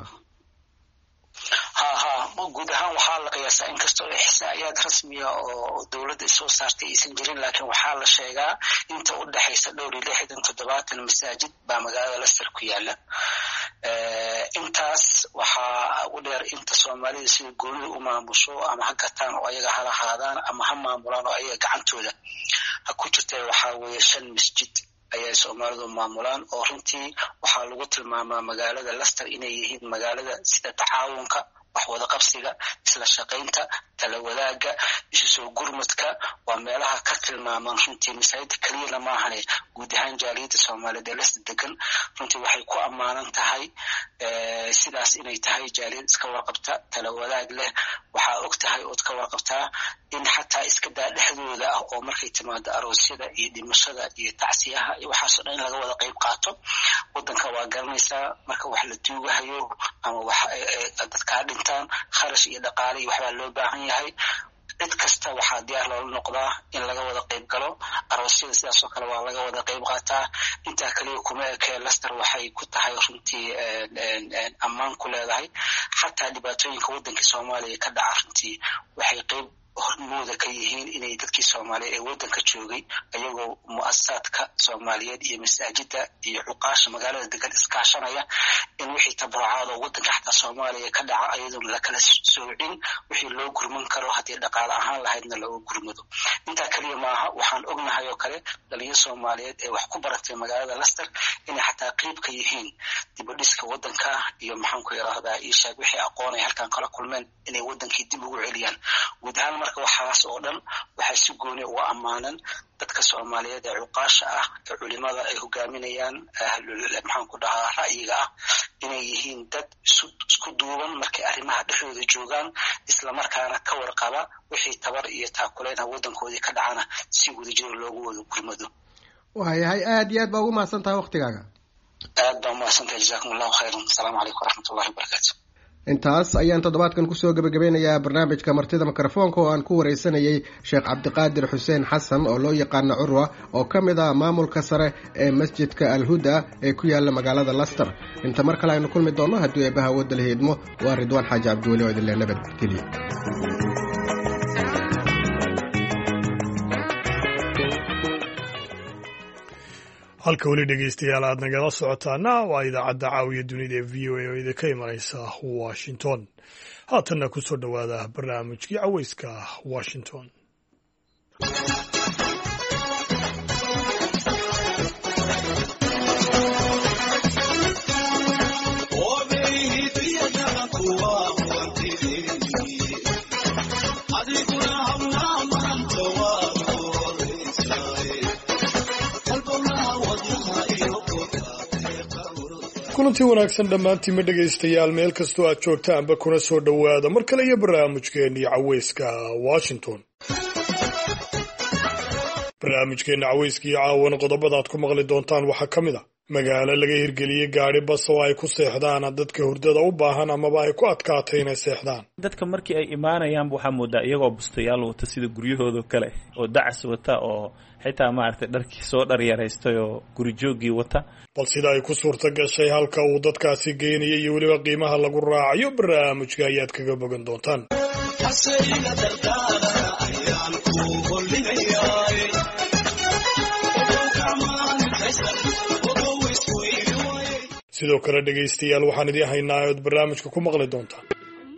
guud ahaan waxaa la qiyaasaa inkastoo ixsaa'iyaad rasmiya oo dawladda soo saartay aysan jirin laakiin waxaa la sheegaa inta u dhaxaysa dhowr iyo 67 masaajid baa magaalada Leicester ku yaala intaas waxaa u dheer inta Soomaalida sida gooni u maamusho ama ha gataan oo ayaga hala haadaan ama ha maamulaan oo ayaga gacantooda ha ku jirtay waxaa weeye 5 masjid ayay Soomaalidu maamulaan oo runtii waxaa lagu tilmaamaa magaalada Leicester inay yihiin magaalada sida tacaawunka wax wada qabsiga isla shaqaynta tala wadaaga isu soo gurmadka waa meelaha ka tilmaaman runtii masaajidda kaliya ma ahan guud ahaan jaaliyadda Soomaalida Leicester degan runtii waxay ku amaanan tahay sidaas inay tahay jaaliyad iska warqabta tala wadaag leh waxaa og tahay oo ka warqabtaa in xataa iska daa dhexdooda ah oo markay timaado aroosyada iyo dhimashada iyo tacsiyaha iyo waxaas oo dhan laga wada qayb qaato wadanka waa garanaysaa marka wax la duugahayo ama wax dadka dhintaan kharash iyo dhaqaale iyo waxba loo baahan yahay cid kasta waxaa diyaar loo noqdaa in laga wada qayb galo aroosyada sidaas oo kale waa laga wada qayb qaataa inta kale kuma ekee Leicester waxay ku tahay runtii ammaan ku leedahay xataa dhibaatooyinka wadanka Soomaaliya ka dhaca runtii waxay qayb hormooda ka yihiin inay dadkii soomaaliyeed ee waddanka joogay ayagoo mu'asasaadka soomaaliyeed iyo masaajida iyo cuqaasha magaalada degan iskaashanaya in wixii tabarucaad oo waddanka xataa soomaaliya ka dhaca ayadoon lakala soocin wixii loo gurman karo haddii dhaqaale ahaan lahaydna looga gurmado. intaa keliya maaha, waxaan ognahay oo kale dhalinyaro soomaaliyeed ee wax ku baratay magaalada Leicester inay xataa qayb ka yihiin dibadhiska waddanka iyo maxaanku yidhaahdaa ishaag wixii aqoon ay halkan kala kulmeen inay waddankii dib ugu celiyaan. guud ahaan marka waxaas oo dhan waxay si gooni uga ammaanan dadka soomaaliyeed ee cuqaasha ah ee culimada ay hogaaminayaan maxaanku dhahaa ra'yiga ah inay yihiin dad isku duuban markay arrimaha dhexdooda joogaan islamarkaana ka warqaba wixii tabar iyo taakuleynha waddankoodii ka dhacana si wadajir loogu wada gurmado. waayahay aad iyo aad baa ugu mahadsan tahay waktigaaga. aad baa umahadsantahay, jazakum allahu khayran. asalaamu calaykum waraxmatullahi wabarakaatu. intaas ayaan toddobaadkan kusoo gebagabeynayaa barnaamijka martida mikrofoonka oo aan ku wareysanayay sheekh cabdiqaadir xuseen xasan oo loo yaqaano curwa oo ka mid ah maamulka sare ee masjidka alhuda ee ku yaala magaalada Leicester. inta mar kale aynu kulmi doonno haddii eebbaha wadda la heedmo. waa Ridwaan Xaaji Cabdiweli oo idin leh nabadgelyo. halka weli dhegeystayaal aad nagala socotaana waa idaacadda caawiya dunida ee v o a oo idinka imanaysa Washington. haatanna ku soo dhowaada barnaamijkii caweyska Washington. kulantii wanaagsan dhammaantiinma dhegaystayaal meel kastoo aad joogtaanba kuna soo dhowaada mar kale iyo barnaamijkeennii caweyska Washington. barnaamijkeenna caweyska iyo caawana qodobada aad ku maqli doontaan waxaa ka mid ah magaalo laga hirgeliyey gaadhi bas oo ay ku seexdaan dadka hurdada u baahan amaba ay ku adkaatay inay seexdaan. dadka markii ay imaanayaanba waxaa moodaa iyagoo bustayaal wata sida guryahooda kale oo dacas wata oo xitaa maaragtay dharkii soo dharyaraystay oo gurijoogii wata. bal sida ay ku suurta gashay halka uu dadkaasi geynaya iyo weliba qiimaha lagu raacayo barnaamijka ayaad kaga bogan doontaan. sidoo kale dhegaystayaal waxaan idiin haynaa ood barnaamijka ku maqli doontaan.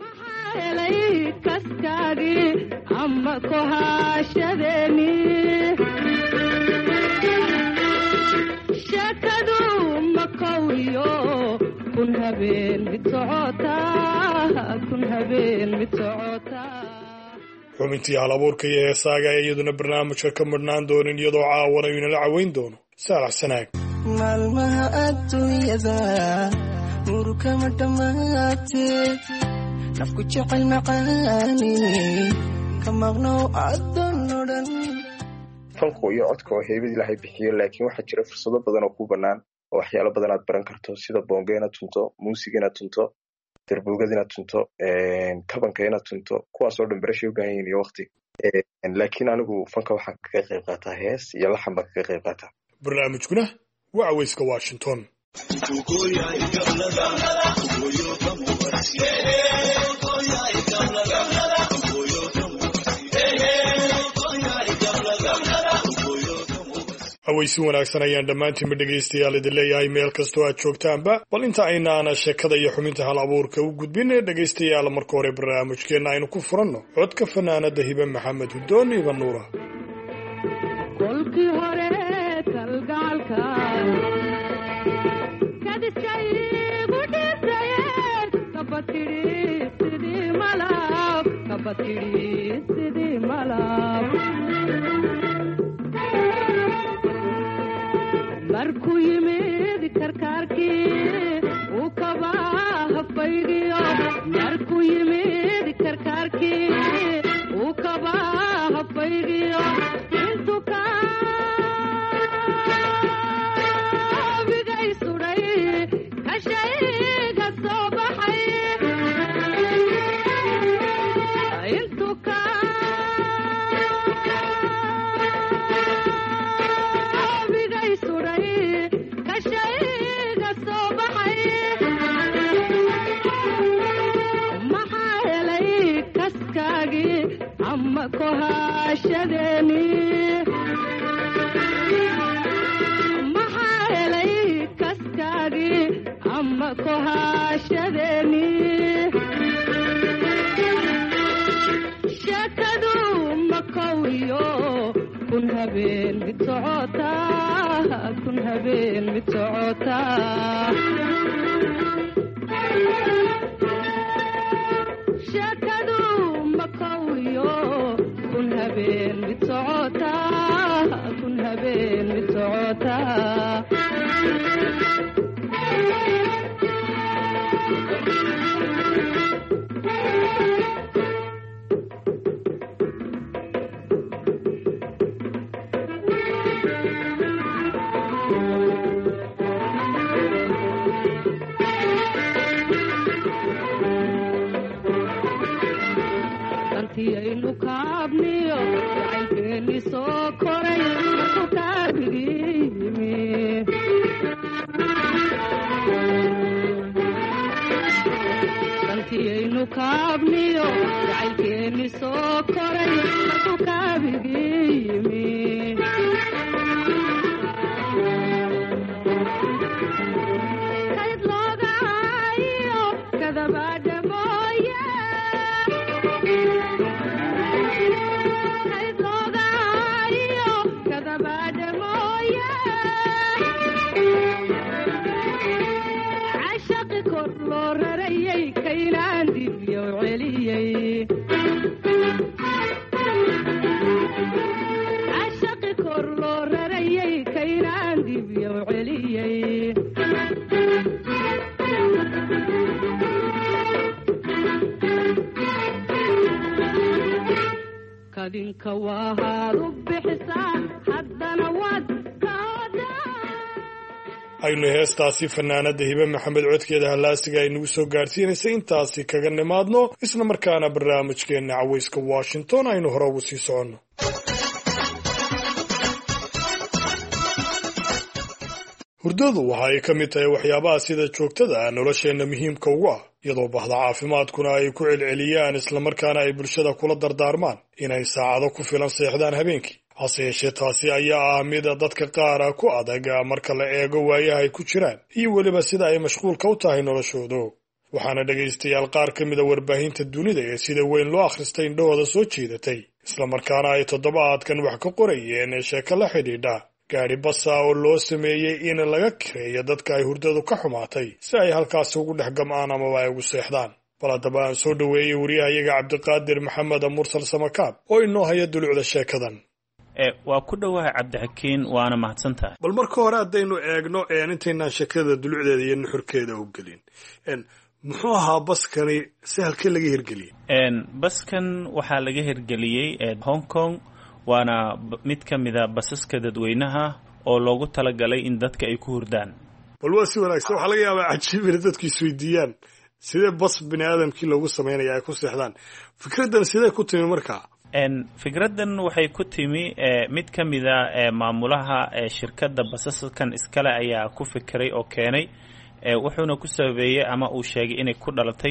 xubintii hal abuurka iyo heesaaga ee iyaduna barnaamijka ka madhnaan doonin iyadoo caawana inala caweyn doono Saalax Sanaag. maalmaha adduunyada murukama dhammaatee nafku jecel macaani ka maqnow addoon oo dhan. fanku iyo codka oo heybad ilaahay bixiyo, laakiin waxaa jira fursado badan oo ku bannaan oo waxyaalo badan aad baran karto sida boonga inaad tunto, muusiga inaad tunto, darbuugada inaad tunto, kabanka inaad tunto. kuwaas oo dhan barashay u baahan yihiin iyo waqti. laakiin anigu fanka waxaan kaga qayb qaataa hees iyo laxan baan kaga qayb qaataa. barnaamijkuna waa caweyska Washington. caweysi wanaagsan ayaan dhammaantiinba dhegaystayaal idin leeyahay meel kastoo aad joogtaanba. bal inta aynaana sheekada iyo xubinta hal abuurka u gudbin dhegaystayaal marka hore barnaamijkeenna aynu ku furanno codka fanaanada Hibe Maxamed Hudoon Hibe Nuura. kolkii hore kalgacalka kadiskaygu dhisayeen kabatidhi sidii malab kabatidhi sidii malab markuu yimid karkaarkii uu kabaa hafaygiyo markuu yimid karkaarkii uu kabaa hafaygiyo intuu kaabigay sudhay kashayga soo baxay intuu kaabigay sudhay kohashadeni maxaa helay kaskaagi ama kohashadeni sheekadu makawiyo kun habeen mid socotaa kun habeen mid socotaa sheekadu makawiyo kun habeen mid socotaa kun habeen mid socotaa aynu kaabniyo jacaylkeeni soo koray ku kaabigiyimi dantiaynu kaabniyo jacaylkeeni soo koray ku kaabigiyimi kayd loogaayo kadabadha mooye cashaqi kor loo rarayay kaynaan dibyo celiyey cashaqi kor loo rarayay kaynaan dibyo celiyey kadinka waahaad u bixisaa haddana waad aynu heestaasi fanaanada hibe maxamed codkeeda hallaasiga ay nagu soo gaadhsiinaysay intaasi kaga nimaadno isla markaana barnaamijkeenna cawayska washington aynu hore ugu sii soconno hurdadu waxa ay ka mid tahay waxyaabaha sida joogtada ah nolosheenna muhiimka ugu ah iyadoo bahda caafimaadkuna ay ku celceliyaan islamarkaana ay bulshada kula dardaarmaan inay saacado ku filan seexdaan habeenkii hase yeeshee taasi ayaa ah mida dadka qaara ku adag marka la eego waayaha ay ku jiraan iyo weliba sida ay mashquulka u tahay noloshoodu waxaana dhegaystayaal qaar ka mida warbaahinta dunida ee sida weyn loo akhristay indhahooda soo jeedatay islamarkaana ay toddobaadkan wax ka qorayeen sheeko la xidhiidha gaadhi basa oo loo sameeyey in laga kireeyo dadka ay hurdadu ka xumaatay si ay halkaasi ugu dhex gam'aan amaba ay ugu seexdaan bal haddaba aan soo dhoweeyey wariyahayaga cabdiqaadir maxamed mursal samakaab oo inoo haya dulucda sheekadan waa ku dhowahay cabdixakiin waana mahadsan tahay bal marka hore haddaynu eegno intaynaan sheekada dulucdeeda iyo nuxurkeeda u gelin muxuu ahaa baskani si halkee laga hirgeliyey baskan waxaa laga hirgeliyey hong kong waana mid ka mida basaska dadweynaha oo loogu talagalay in dadka ay ku hurdaan bal waa si wanaagsan waxaa laga yaabaa cajiib inay dadku isweydiiyaan sidee bas bini aadamkii loogu samaynaya ay ku seexdaan fikraddan sidee ku timi markaa fikraddan waxay ku timi mid ka mida maamulaha shirkadda basaskan iskale ayaa ku fikiray oo keenay wuxuuna ku sababeeyey ama uu sheegay inay ku dhalatay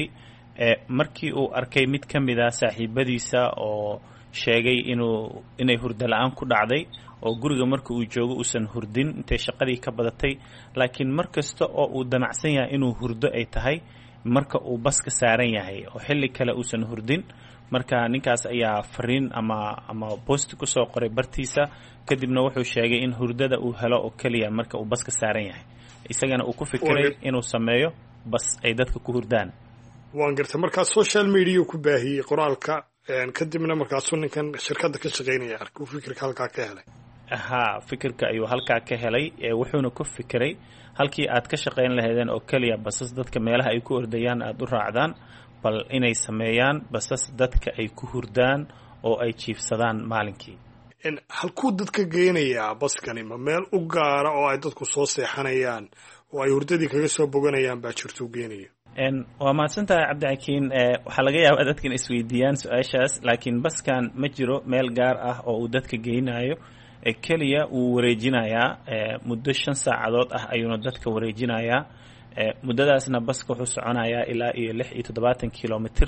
markii uu arkay mid ka mida saaxiibadiisa oo sheegay inay hurdo la-aan ku dhacday oo guriga marka uu joogo uusan hurdin intay shaqadii ka badatay laakiin mar kasta oo uu damacsan yahay inuu hurdo ay tahay marka uu baska saaran yahay oo xilli kale uusan hurdin marka ninkaas ayaa fariin ama boosti kusoo qoray bartiisa kadibna wuxuu sheegay in hurdada uu helo oo keliya marka uu baska saaran yahay isagana uu ku fikiray inuu sameeyo bas ay dadka ku hurdaan waan gartay markaa social media ku baahiyey qoraalka kadibna markaasuu ninkan shirkadda ka shaqaynaya arkay uu fikirka halkaa ka helay haa fikirka ayuu halkaa ka helay wuxuuna ku fikiray halkii aad ka shaqayn lahaydeen oo keliya basas dadka meelaha ay ku ordayaan aada u raacdaan bal inay sameeyaan basas dadka ay ku hurdaan oo ay jiifsadaan maalinkii halkuu dadka geynayaa baskani ma meel u gaara oo ay dadku soo seexanayaan oo ay hurdadii kaga soo boganayaan baa jirtuu geenaya waa mahadsantahay cabdixakiin waxaa laga yaabaa dadkan isweydiiyaan su-aashaas laakiin baskan ma jiro meel gaar ah oo uu dadka geynayo keliya wuu wareejinayaa muddo 5 saacadood ah ayuuna dadka wareejinayaa muddadaasna baska wuxuu soconayaa ilaa iyo 6 iyo 70 kilomitr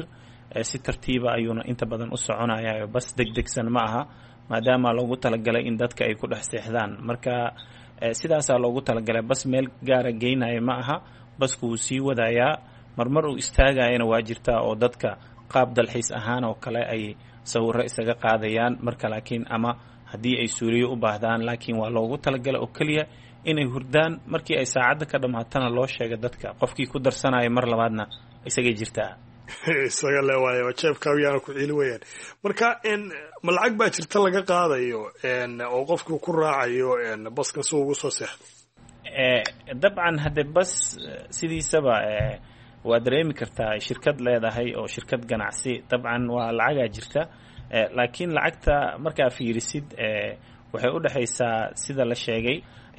si tartiiba ayuuna inta badan u soconaya bas degdegsan ma aha maadaama loogu talagalay in dadka ay ku dhex seexdaan marka sidaasaa loogu talagalay bas meel gaara geynaya ma aha basku wuu sii wadayaa marmar uu istaagayana waa jirtaa oo dadka qaab dalxiis ahaan oo kale ay sawirro isaga qaadayaan marka laakiin ama haddii ay suuriyo u baahdaan laakiin waa loogu talagalay oo keliya inay hurdaan markii ay saacadda ka dhammaatana loo sheega dadka qofkii ku darsanaya mar labaadna isagay jirtaa isaga le waayo jeebkaagiyaana ku ciili wayaan marka ma lacag baa jirta laga qaadayo oo qofkii ku raacayo baskan si ugu soo seexdo dabcan hadde bas sidiisaba waa dareemi kartaa shirkad leedahay oo shirkad ganacsi dabcan waa lacagaa jirta laakiin lacagta markaa fiirisid waxay u dhexaysaa sida la sheegay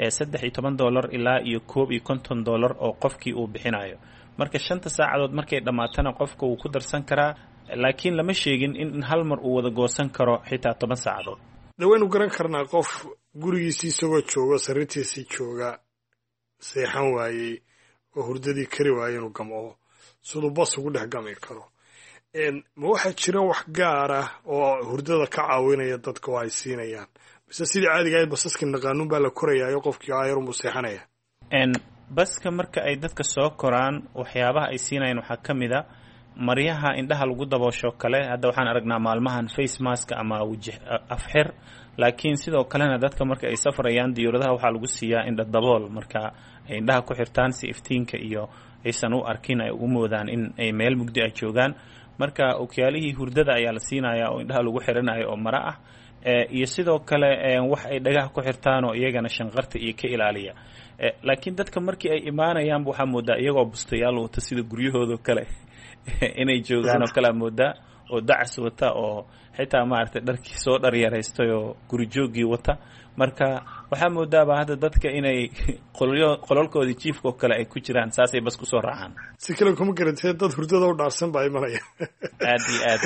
$13 ilaa iyo $51 oo qofkii uu bixinayo marka 5 saacadood markay dhammaatana qofka wuu ku darsan karaa laakiin lama sheegin in hal mar uu wada goosan karo xitaa 10 saacadood dawaynu garan karnaa qof gurigiisii isagoo jooga sariirtiisii jooga seexan waayey oo hurdadii kari waayey inuu gamco siduu bas ugu dhex gami karo ma waxaa jira wax gaar ah oo hurdada ka caawinaya dadka oo ay siinayaan mise sidii caadiga ahayd basaskii naqaanuun baa la korayaayo qofkii aayarunbuu seexanaya baska marka ay dadka soo koraan waxyaabaha ay siinayaan waxaa ka mid a maryaha indhaha lagu daboosho kale hadda waxaan aragnaa maalmahan face mask ama wajih afxir laakiin sidoo kalena dadka marka ay safrayaan diyaaradaha waxaa lagu siiyaa indha dabool marka ay indhaha ku xirtaan si iftiinka iyo aysan u arkin ay u moodaan in ay meel mugdi ah joogaan marka okyaalihii hurdada ayaa la siinayaa oo indhaha lagu xiranayo oo mara ah iyo sidoo kale wax ay dhagaha ku xirtaan oo iyagana shanqarta iyo ka ilaaliya laakiin dadka markii ay imaanayaan waxaa moodaa iyagoo bustayaal wata sida guryahooda kale inay joogaan oo kala moodaa oo dacas wata oo xitaa maaragtay dharkii soo dharyaraystay oo guri joogii wata marka waxaa moodaaba hadda dadka inay qololkoodii jiifka oo kale ay ku jiraan saasay bas kusoo raacaan si kale kuma garantee dad hurdada u dhaarsan baa imanaya aad iyo aad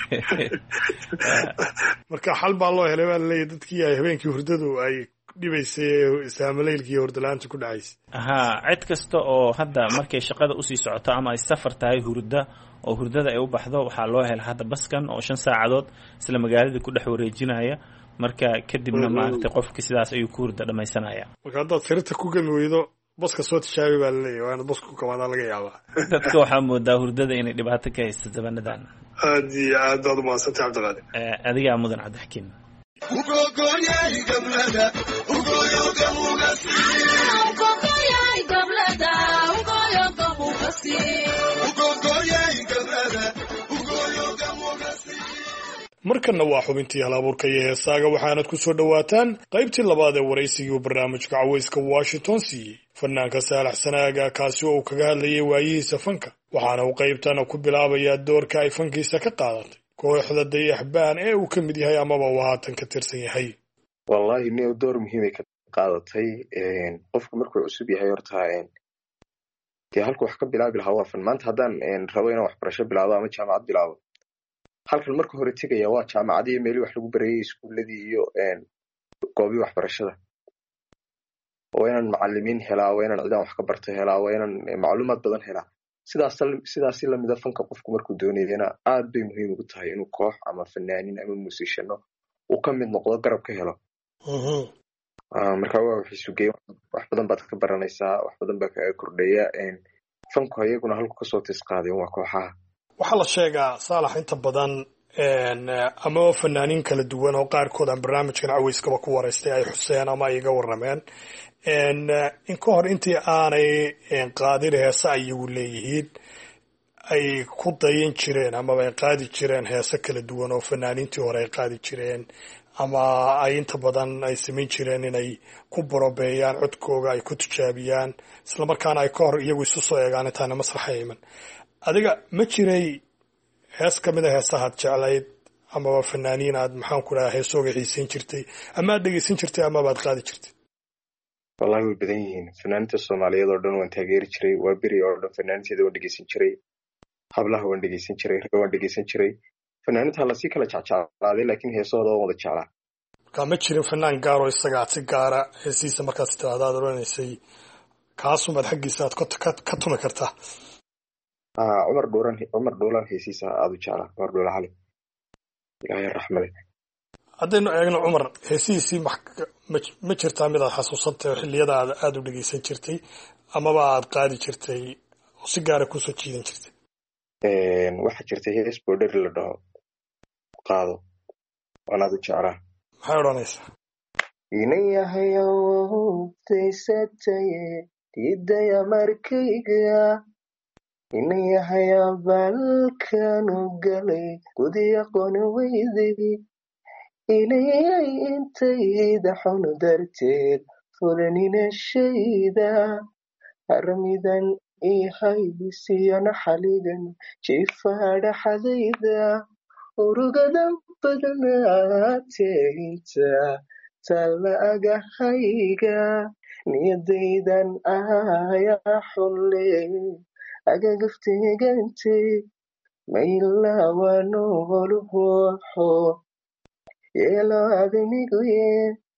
marka xal baa loo helay baa laleeyahy dadkii ay habeenkii hurdadu ay dhibaysay saamalaylkii iyo hurdalaanta ku dhacaysay cid kasta oo hadda markay shaqada usii socoto ama ay safar tahay hurda oo hurdada ay u baxdo waxaa loo hela hadda baskan oo 5 saacadood isla magaalada ku dhex wareejinaya marka kadibna maaragtay qofki sidaas ayuu ku hurda dhamaysanaya marka haddaad sariirta ku gami weydo baska soo tijaabi baa laleeyahy waa inaad baska ku kamaadaan laga yaabaa dadka waxaa moodaa hurdada inay dhibaato ka haysto dabanadan aad iyo aad baad umahadsantay cabdiqaadir adigaa mudan cabdixakiin markanna waa xubintii halabuurka iyo heesaaga waxaanad ku soo dhowaataan qaybtii labaad ee waraysigii uu barnaamijka cawayska washington siiyey fanaanka saalax sanaaga kaasi oo uu kaga hadlayay waayihiisa fanka waxaana uu qaybtana ku bilaabayaa doorka ay fankiisa ka qaadatay kooxda dayaxbaan ee uu ka mid yahay amaba uu haatan ka tirsan yahay wallahi neo door muhiimay ka qaadatay qofku markuu cusub yahay horta dee halku wax ka bilaabi lahaa waa fan maanta haddaan rabo inaan waxbarasho bilaabo ama jaamacad bilaabo halkan marka hore tegaya waa jaamacadii iyo meelii wax lagu barayay iskuuladii iyo goobii waxbarashada waa inaan macalimiin helaa waa inaan cidaan wax ka barta helaa waa inaan macluumaad badan helaa sidaasi lamida fanka qofku markuu doonayana aad bay muhiim ugu tahay inuu koox ama fanaanin ama muusishano uu ka mid noqdo garab ka helo marka waa waxay sugay wax badan baad ka baranaysaa wax badan baa kaga kordhaya fanku ayaguna halku kasoo tis qaadeen waa kooxaha waxaa la sheegaa saalax inta badan ama fanaaniin kala duwan oo qaarkood aan barnaamijkan cawayskaba ku waraystay ay xuseen ama ay iga warrameen in ka hor intii aanay qaadin heese ayagu leeyihiin ay ku dayan jireen amaba ay qaadi jireen heese kala duwan oo fanaaniintii hore ay qaadi jireen ama ay inta badan ay samayn jireen inay ku borobeeyaan codkooga ay ku tijaabiyaan islamarkaana ay ka hor iyagu isu soo eegaan intaana masraxa iman adiga ma jiray hees ka mid a heesahaad jeclayd amaba fanaaniin aad maxaan ku dhahaa heesooga xiisayn jirtay ama aad dhegaysan jirtay amaba aad qaadi jirtay wallahi way badan yihiin fanaaniinta soomaaliyeed oo dhan waan taageeri jiray waa beri oo dhan fanaaniinteeda waan dhegaysan jiray hablaha waan dhegaysan jiray ragga waan dhegaysan jiray fanaaniinta lasii kala jeclaaday laakiin heesahooda waan wada jeclaa marka ma jirin fanaan gaaroo isaga aad si gaara heesihiisa markaas tiraahda aad odhanaysay kaasumaad xaggiisa aad ka tumi kartaa cumar dhuulan heesiisa aada u jeclaa cumar dhuula cali ilaahay raxmade. haddaynu eegno cumar heesihiisii ma jirtaa mid aad xasuusantay oo xilliyada aada u dhegeysan jirtay amaba aad qaadi jirtay oo si gaara kusoo jiidan jirtay? waxaa jirtay hees boodheri la dhaho qaado waan aada u jeclaa. maxay odhanaysaa? inan yahay awowdaysataye diidaya markayga, inan yahay abaalkanu galay gudiya qoni weyday, inayay intayda xunu darteed fulanina-shayda, haramidan ihaysiyo naxaligan jifaadhaxadayda, urugadan badnaateinta talla agahayga, niyadaydan ayaa xulle agagafteegante, maylawanoolubuuxo yeelo adamiguye,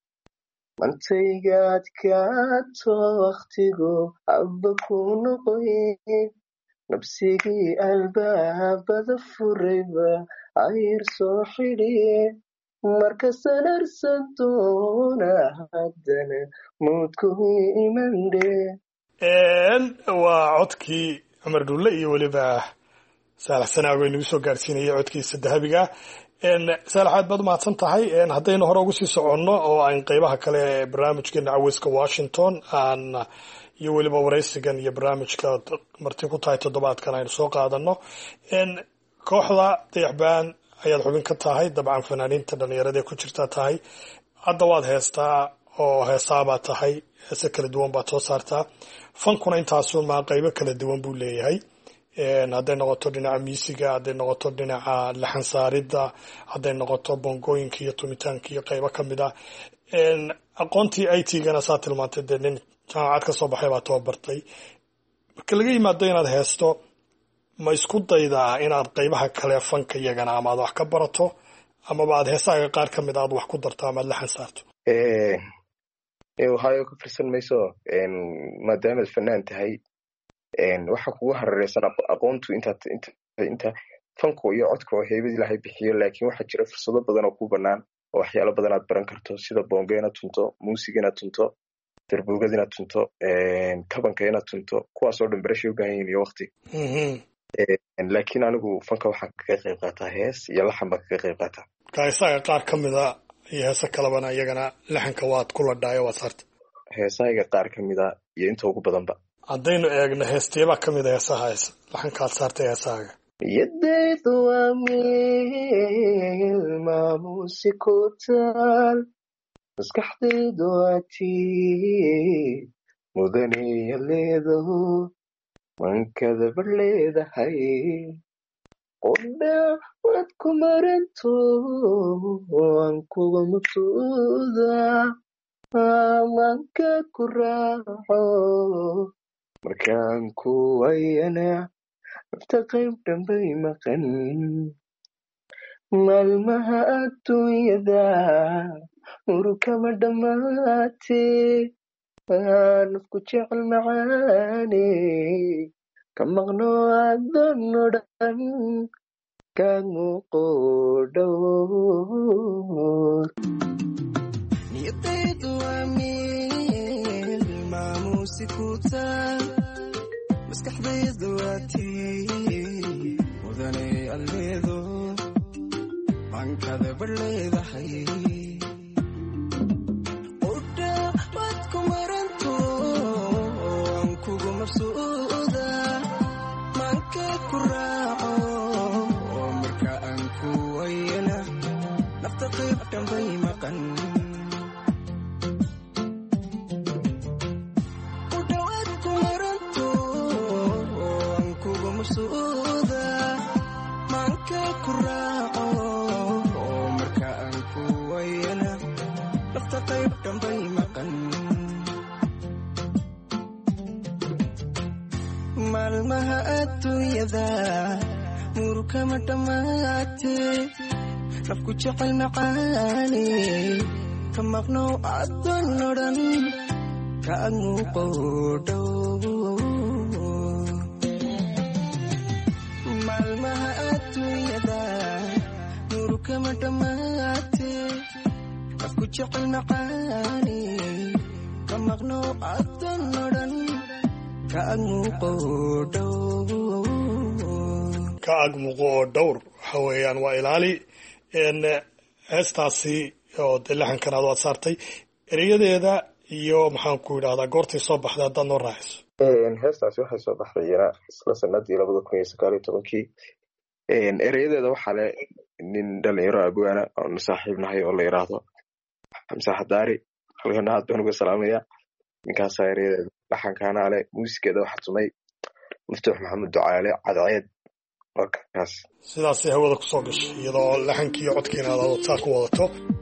mantaygaad kaato wakhtigu abba ku noqoye, nabsigii albaabada furayba ayr soo xidhiye, markasan arsan doona haddana muudku imandhe. waa codkii cumar dhulle iyo weliba saalax sanaago inagu soo gaarsiinaya codkiisa dahabiga. saalax aad baad umahadsan tahay. haddaynu hore ugu sii soconno oo aan qeybaha kale ee barnaamijkeena caweyska Washington iyo weliba waraysigan iyo barnaamijka marti ku tahay toddobaadkan aynu soo qaadano. kooxda dayaxbaan ayaad xubin ka tahay, dabcan fanaaniinta dhalinyarada ku jirta tahay. hadda waad heestaa oo heesaabaad tahay, heese kala duwan baad soo saartaa. fankuna intaasun maa qeybo kala duwan buu leeyahay. hadday noqoto dhinaca miisiga, hadday noqoto dhinaca laxan saaridda, hadday noqoto bongooyinka iyo tumitaanka iyo qeybo ka mid ah. aqoontii IT-gana saa tilmaantay dee nin jaamacad ka soo baxay baa tababartay. marka laga yimaado inaad heesto, ma isku daydaa inaad qeybaha kale fanka iyagana ama aad wax ka barato amaba aad heesaaga qaar ka mid aad wax ku darto ama aad laxan saarto? waxaayo ka firsan mayso maadaamaad fanaan tahay, waxa kugu harareysan aqoontu inta fanku iyo codka oo heybad ilaahay bixiyo, laakiin waxaa jira fursado badan oo ku banaan oo waxyaalo badan aad baran karto, sida bonga inaad tunto, muusiga inaad tunto, darbuugada inaad tunto, kabanka inaad tunto, kuwaas oo dhan barashay u baahan yihiin iyo waqti. laakiin anigu fanka waxaan kaga qayb qaataa hees iyo laxan baan kaga qayb qaataa. marka heesaaga qaar ka mid a iyo heese kalebana iyagana laxanka waad ku ladhaayo waad saarta? heesaaga qaar ka mid a iyo inta ugu badanba. haddaynu eegno heesteebaa ka mid a heesaha laxankaad saartay heesaaga? yadaydu waa meel maamuusi ku taal, maskaxdaydu waa tii mudanaya leedaho, mankada bar leedahay, qodha waad ku maranto aan kuga mabsuuda, manka ku raaco markaan ku wayana, nafta qayb dhanbay maqan, maalmaha adduunyada urukama dhammaate, nafku jecel macaane ka maqno adoon o dhan ka muuqo dhowr. niyadaydu waa meel maamuusi ku taal, maskaxdaydu waa tii mudanay alleedo, mankada bar leedahay, qudha waad ku maranto aan kugu mabsuuda, manka ku raaco marka aan ku wayana, nafta qayb dhanbay maqan, manka ku raaco marka aan ku wayana, nafta qayb dhanbay maqan, maalmaha adduunyada murukama dhammaate, nafku jecel macaane ka maqnow adoon o dhan ka muuqo dhow. kama dhammaate nafku jecel macaani ka maqno adan odhan ka ag muuqo oo dhowr waxa weeyaan waa ilaali heestaasi oo dee laxankan aad waad saartay ereyadeeda iyo maxaan ku idhahdaa goortay soo baxday haddaad noo raaciso heestaasi waxay soo baxday iyana isla sanadii 2019 ereyadeeda waxaa le nin dhalinyaro abwaana oonu saaxiib nahay oo la yiraahdo xamse xadaari halkana aad baan uga salaamaya ninkaasaa ereyadeeda laxankaana le muusigeeda waxaa tumay muftuux maxamed ducaale cadceed markaas sidaasay hawada ku soo gashay iyadoo laxankiiyo codkiina aad wadtaa ku wadato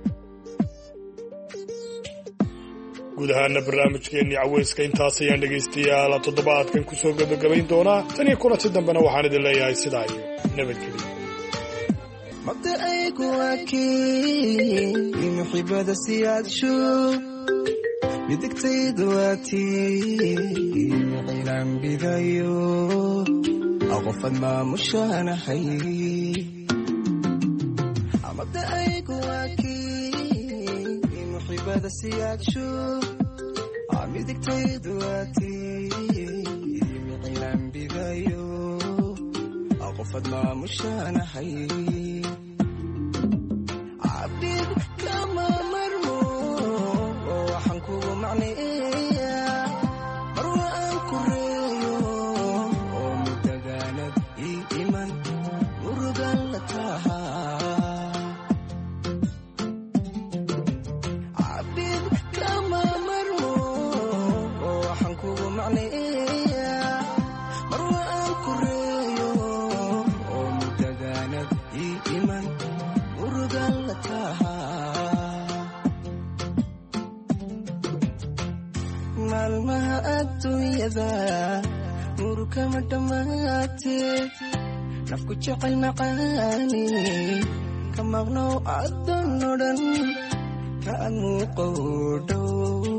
guud ahaana barnaamijkeennii caweyska intaas ayaan dhegaystayaal toddobaadkan kusoo gabagabayn doonaa tan iyo kulanti dambena waxaan idin leeyahay sidaa iyo nabadgelyo mabda aygu waakii muxibada siyaadsho midigtaydu waatii cilaan bidayo aqofad maamushanahay mabda aygu waakii muxibada siyaadsho midigtaydu waatii cilaan bidayo aqofad maamushanahay cabdid kama marmo waxaan kugu macneeya marwa aan ku reeyo oo mudagaanad ii iman murugan la tahaa cabdid kama marmo waxaan kugu macneeya marwa aan ku reeyo oo mudagaanad ii iman murugan la tahaa maalmaha adduunyada murukama dhammaate nafku jecel macaani ka maqnow adan odhan ka ag muuqo dhow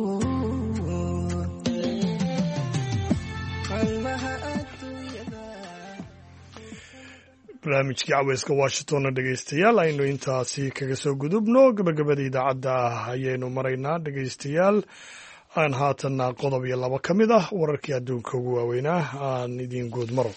barnaamijkii caweyska washingtonna dhegaystayaal aynu intaasi kaga soo gudubno gabagabada idaacadda ayaynu maraynaa dhegaystayaal aan haatanna qodob iyo laba ka mid ah wararkii adduunka ugu waaweynaa aan idiin guud maro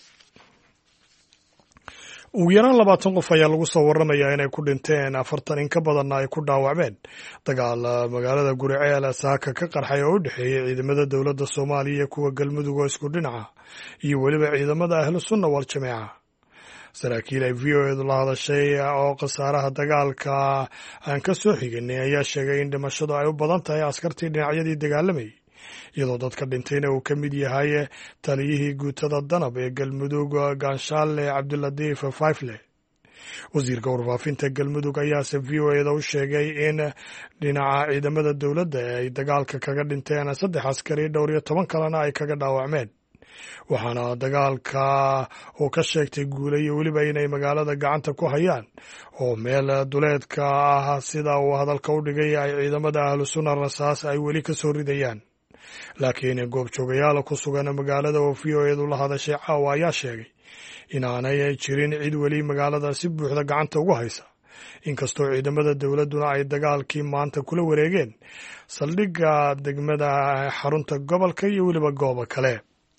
ugu yaraan 20 qof ayaa lagu soo waramayaa inay ku dhinteen 40 in ka badanna ay ku dhaawacmeen dagaal magaalada guriceel saaka ka qarxay oo u dhexeeyay ciidamada dowladda Soomaaliya iyo kuwa galmudug oo isku dhinaca iyo weliba ciidamada ahlu sunna wal jameeca saraakiil ay VOA la hadashay oo qasaaraha dagaalka aan ka soo xiganay ayaa sheegay in dhimashadu ay u badan tahay askartii dhinacyadii dagaalamayay iyadoo dadka dhintayna uu ka mid yahay taliyihii guutada danab ee galmudug Ganshaale Cabdiladiif Faifle wasiirka warfaafinta galmudug ayaase VOA u sheegay in dhinaca ciidamada dowladda ay dagaalka kaga dhinteen 3 askari dhowr iyo 10 kalena ay kaga dhaawacmeen waxaana dagaalka uu ka sheegtay guulayo weliba inay magaalada gacanta ku hayaan oo meel duleedka ah sida uu hadalka u dhigay ay ciidamada ahlu sunna rasaas ay weli ka soo ridayaan laakiin goobjoogayaal ku sugan magaalada oo VOA la hadashay caawa ayaa sheegay inaanay jirin cid weli magaalada si buuxda gacanta ugu haysa inkastoo ciidamada dowladuna ay dagaalkii maanta kula wareegeen saldhigga degmada xarunta gobolka iyo weliba goobo kale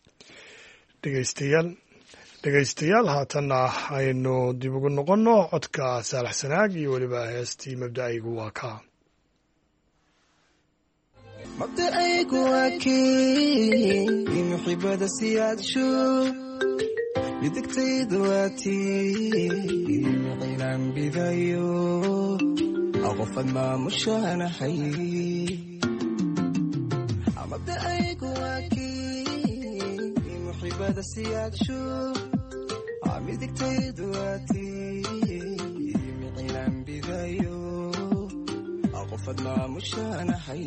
dhegaystayaal haatanna aynu dib ugu noqonno codka saalax sanaag iyo weliba heestii mabda'aygu waa kaa mabda'aygu waa kii muxibada siyaadsho midigtaydu waatii cilaan bidayo aqofad maamushanahay mabda'aygu waa muxibada siyaadsho midigtaydu waatii cilaan bidayo aqofad maamushanahay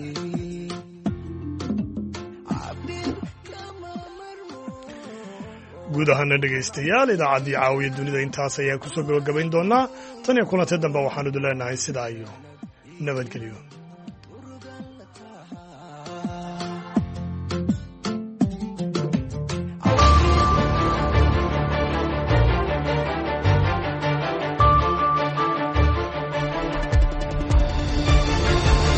guud ahaana dhegaystayaal idaacaddii caawiya dunida intaas ayaan kusoo gabagabayn doonaa tan iyo kulantay dambe waxaanu idin leenahay sidaa iyo nabadgelyo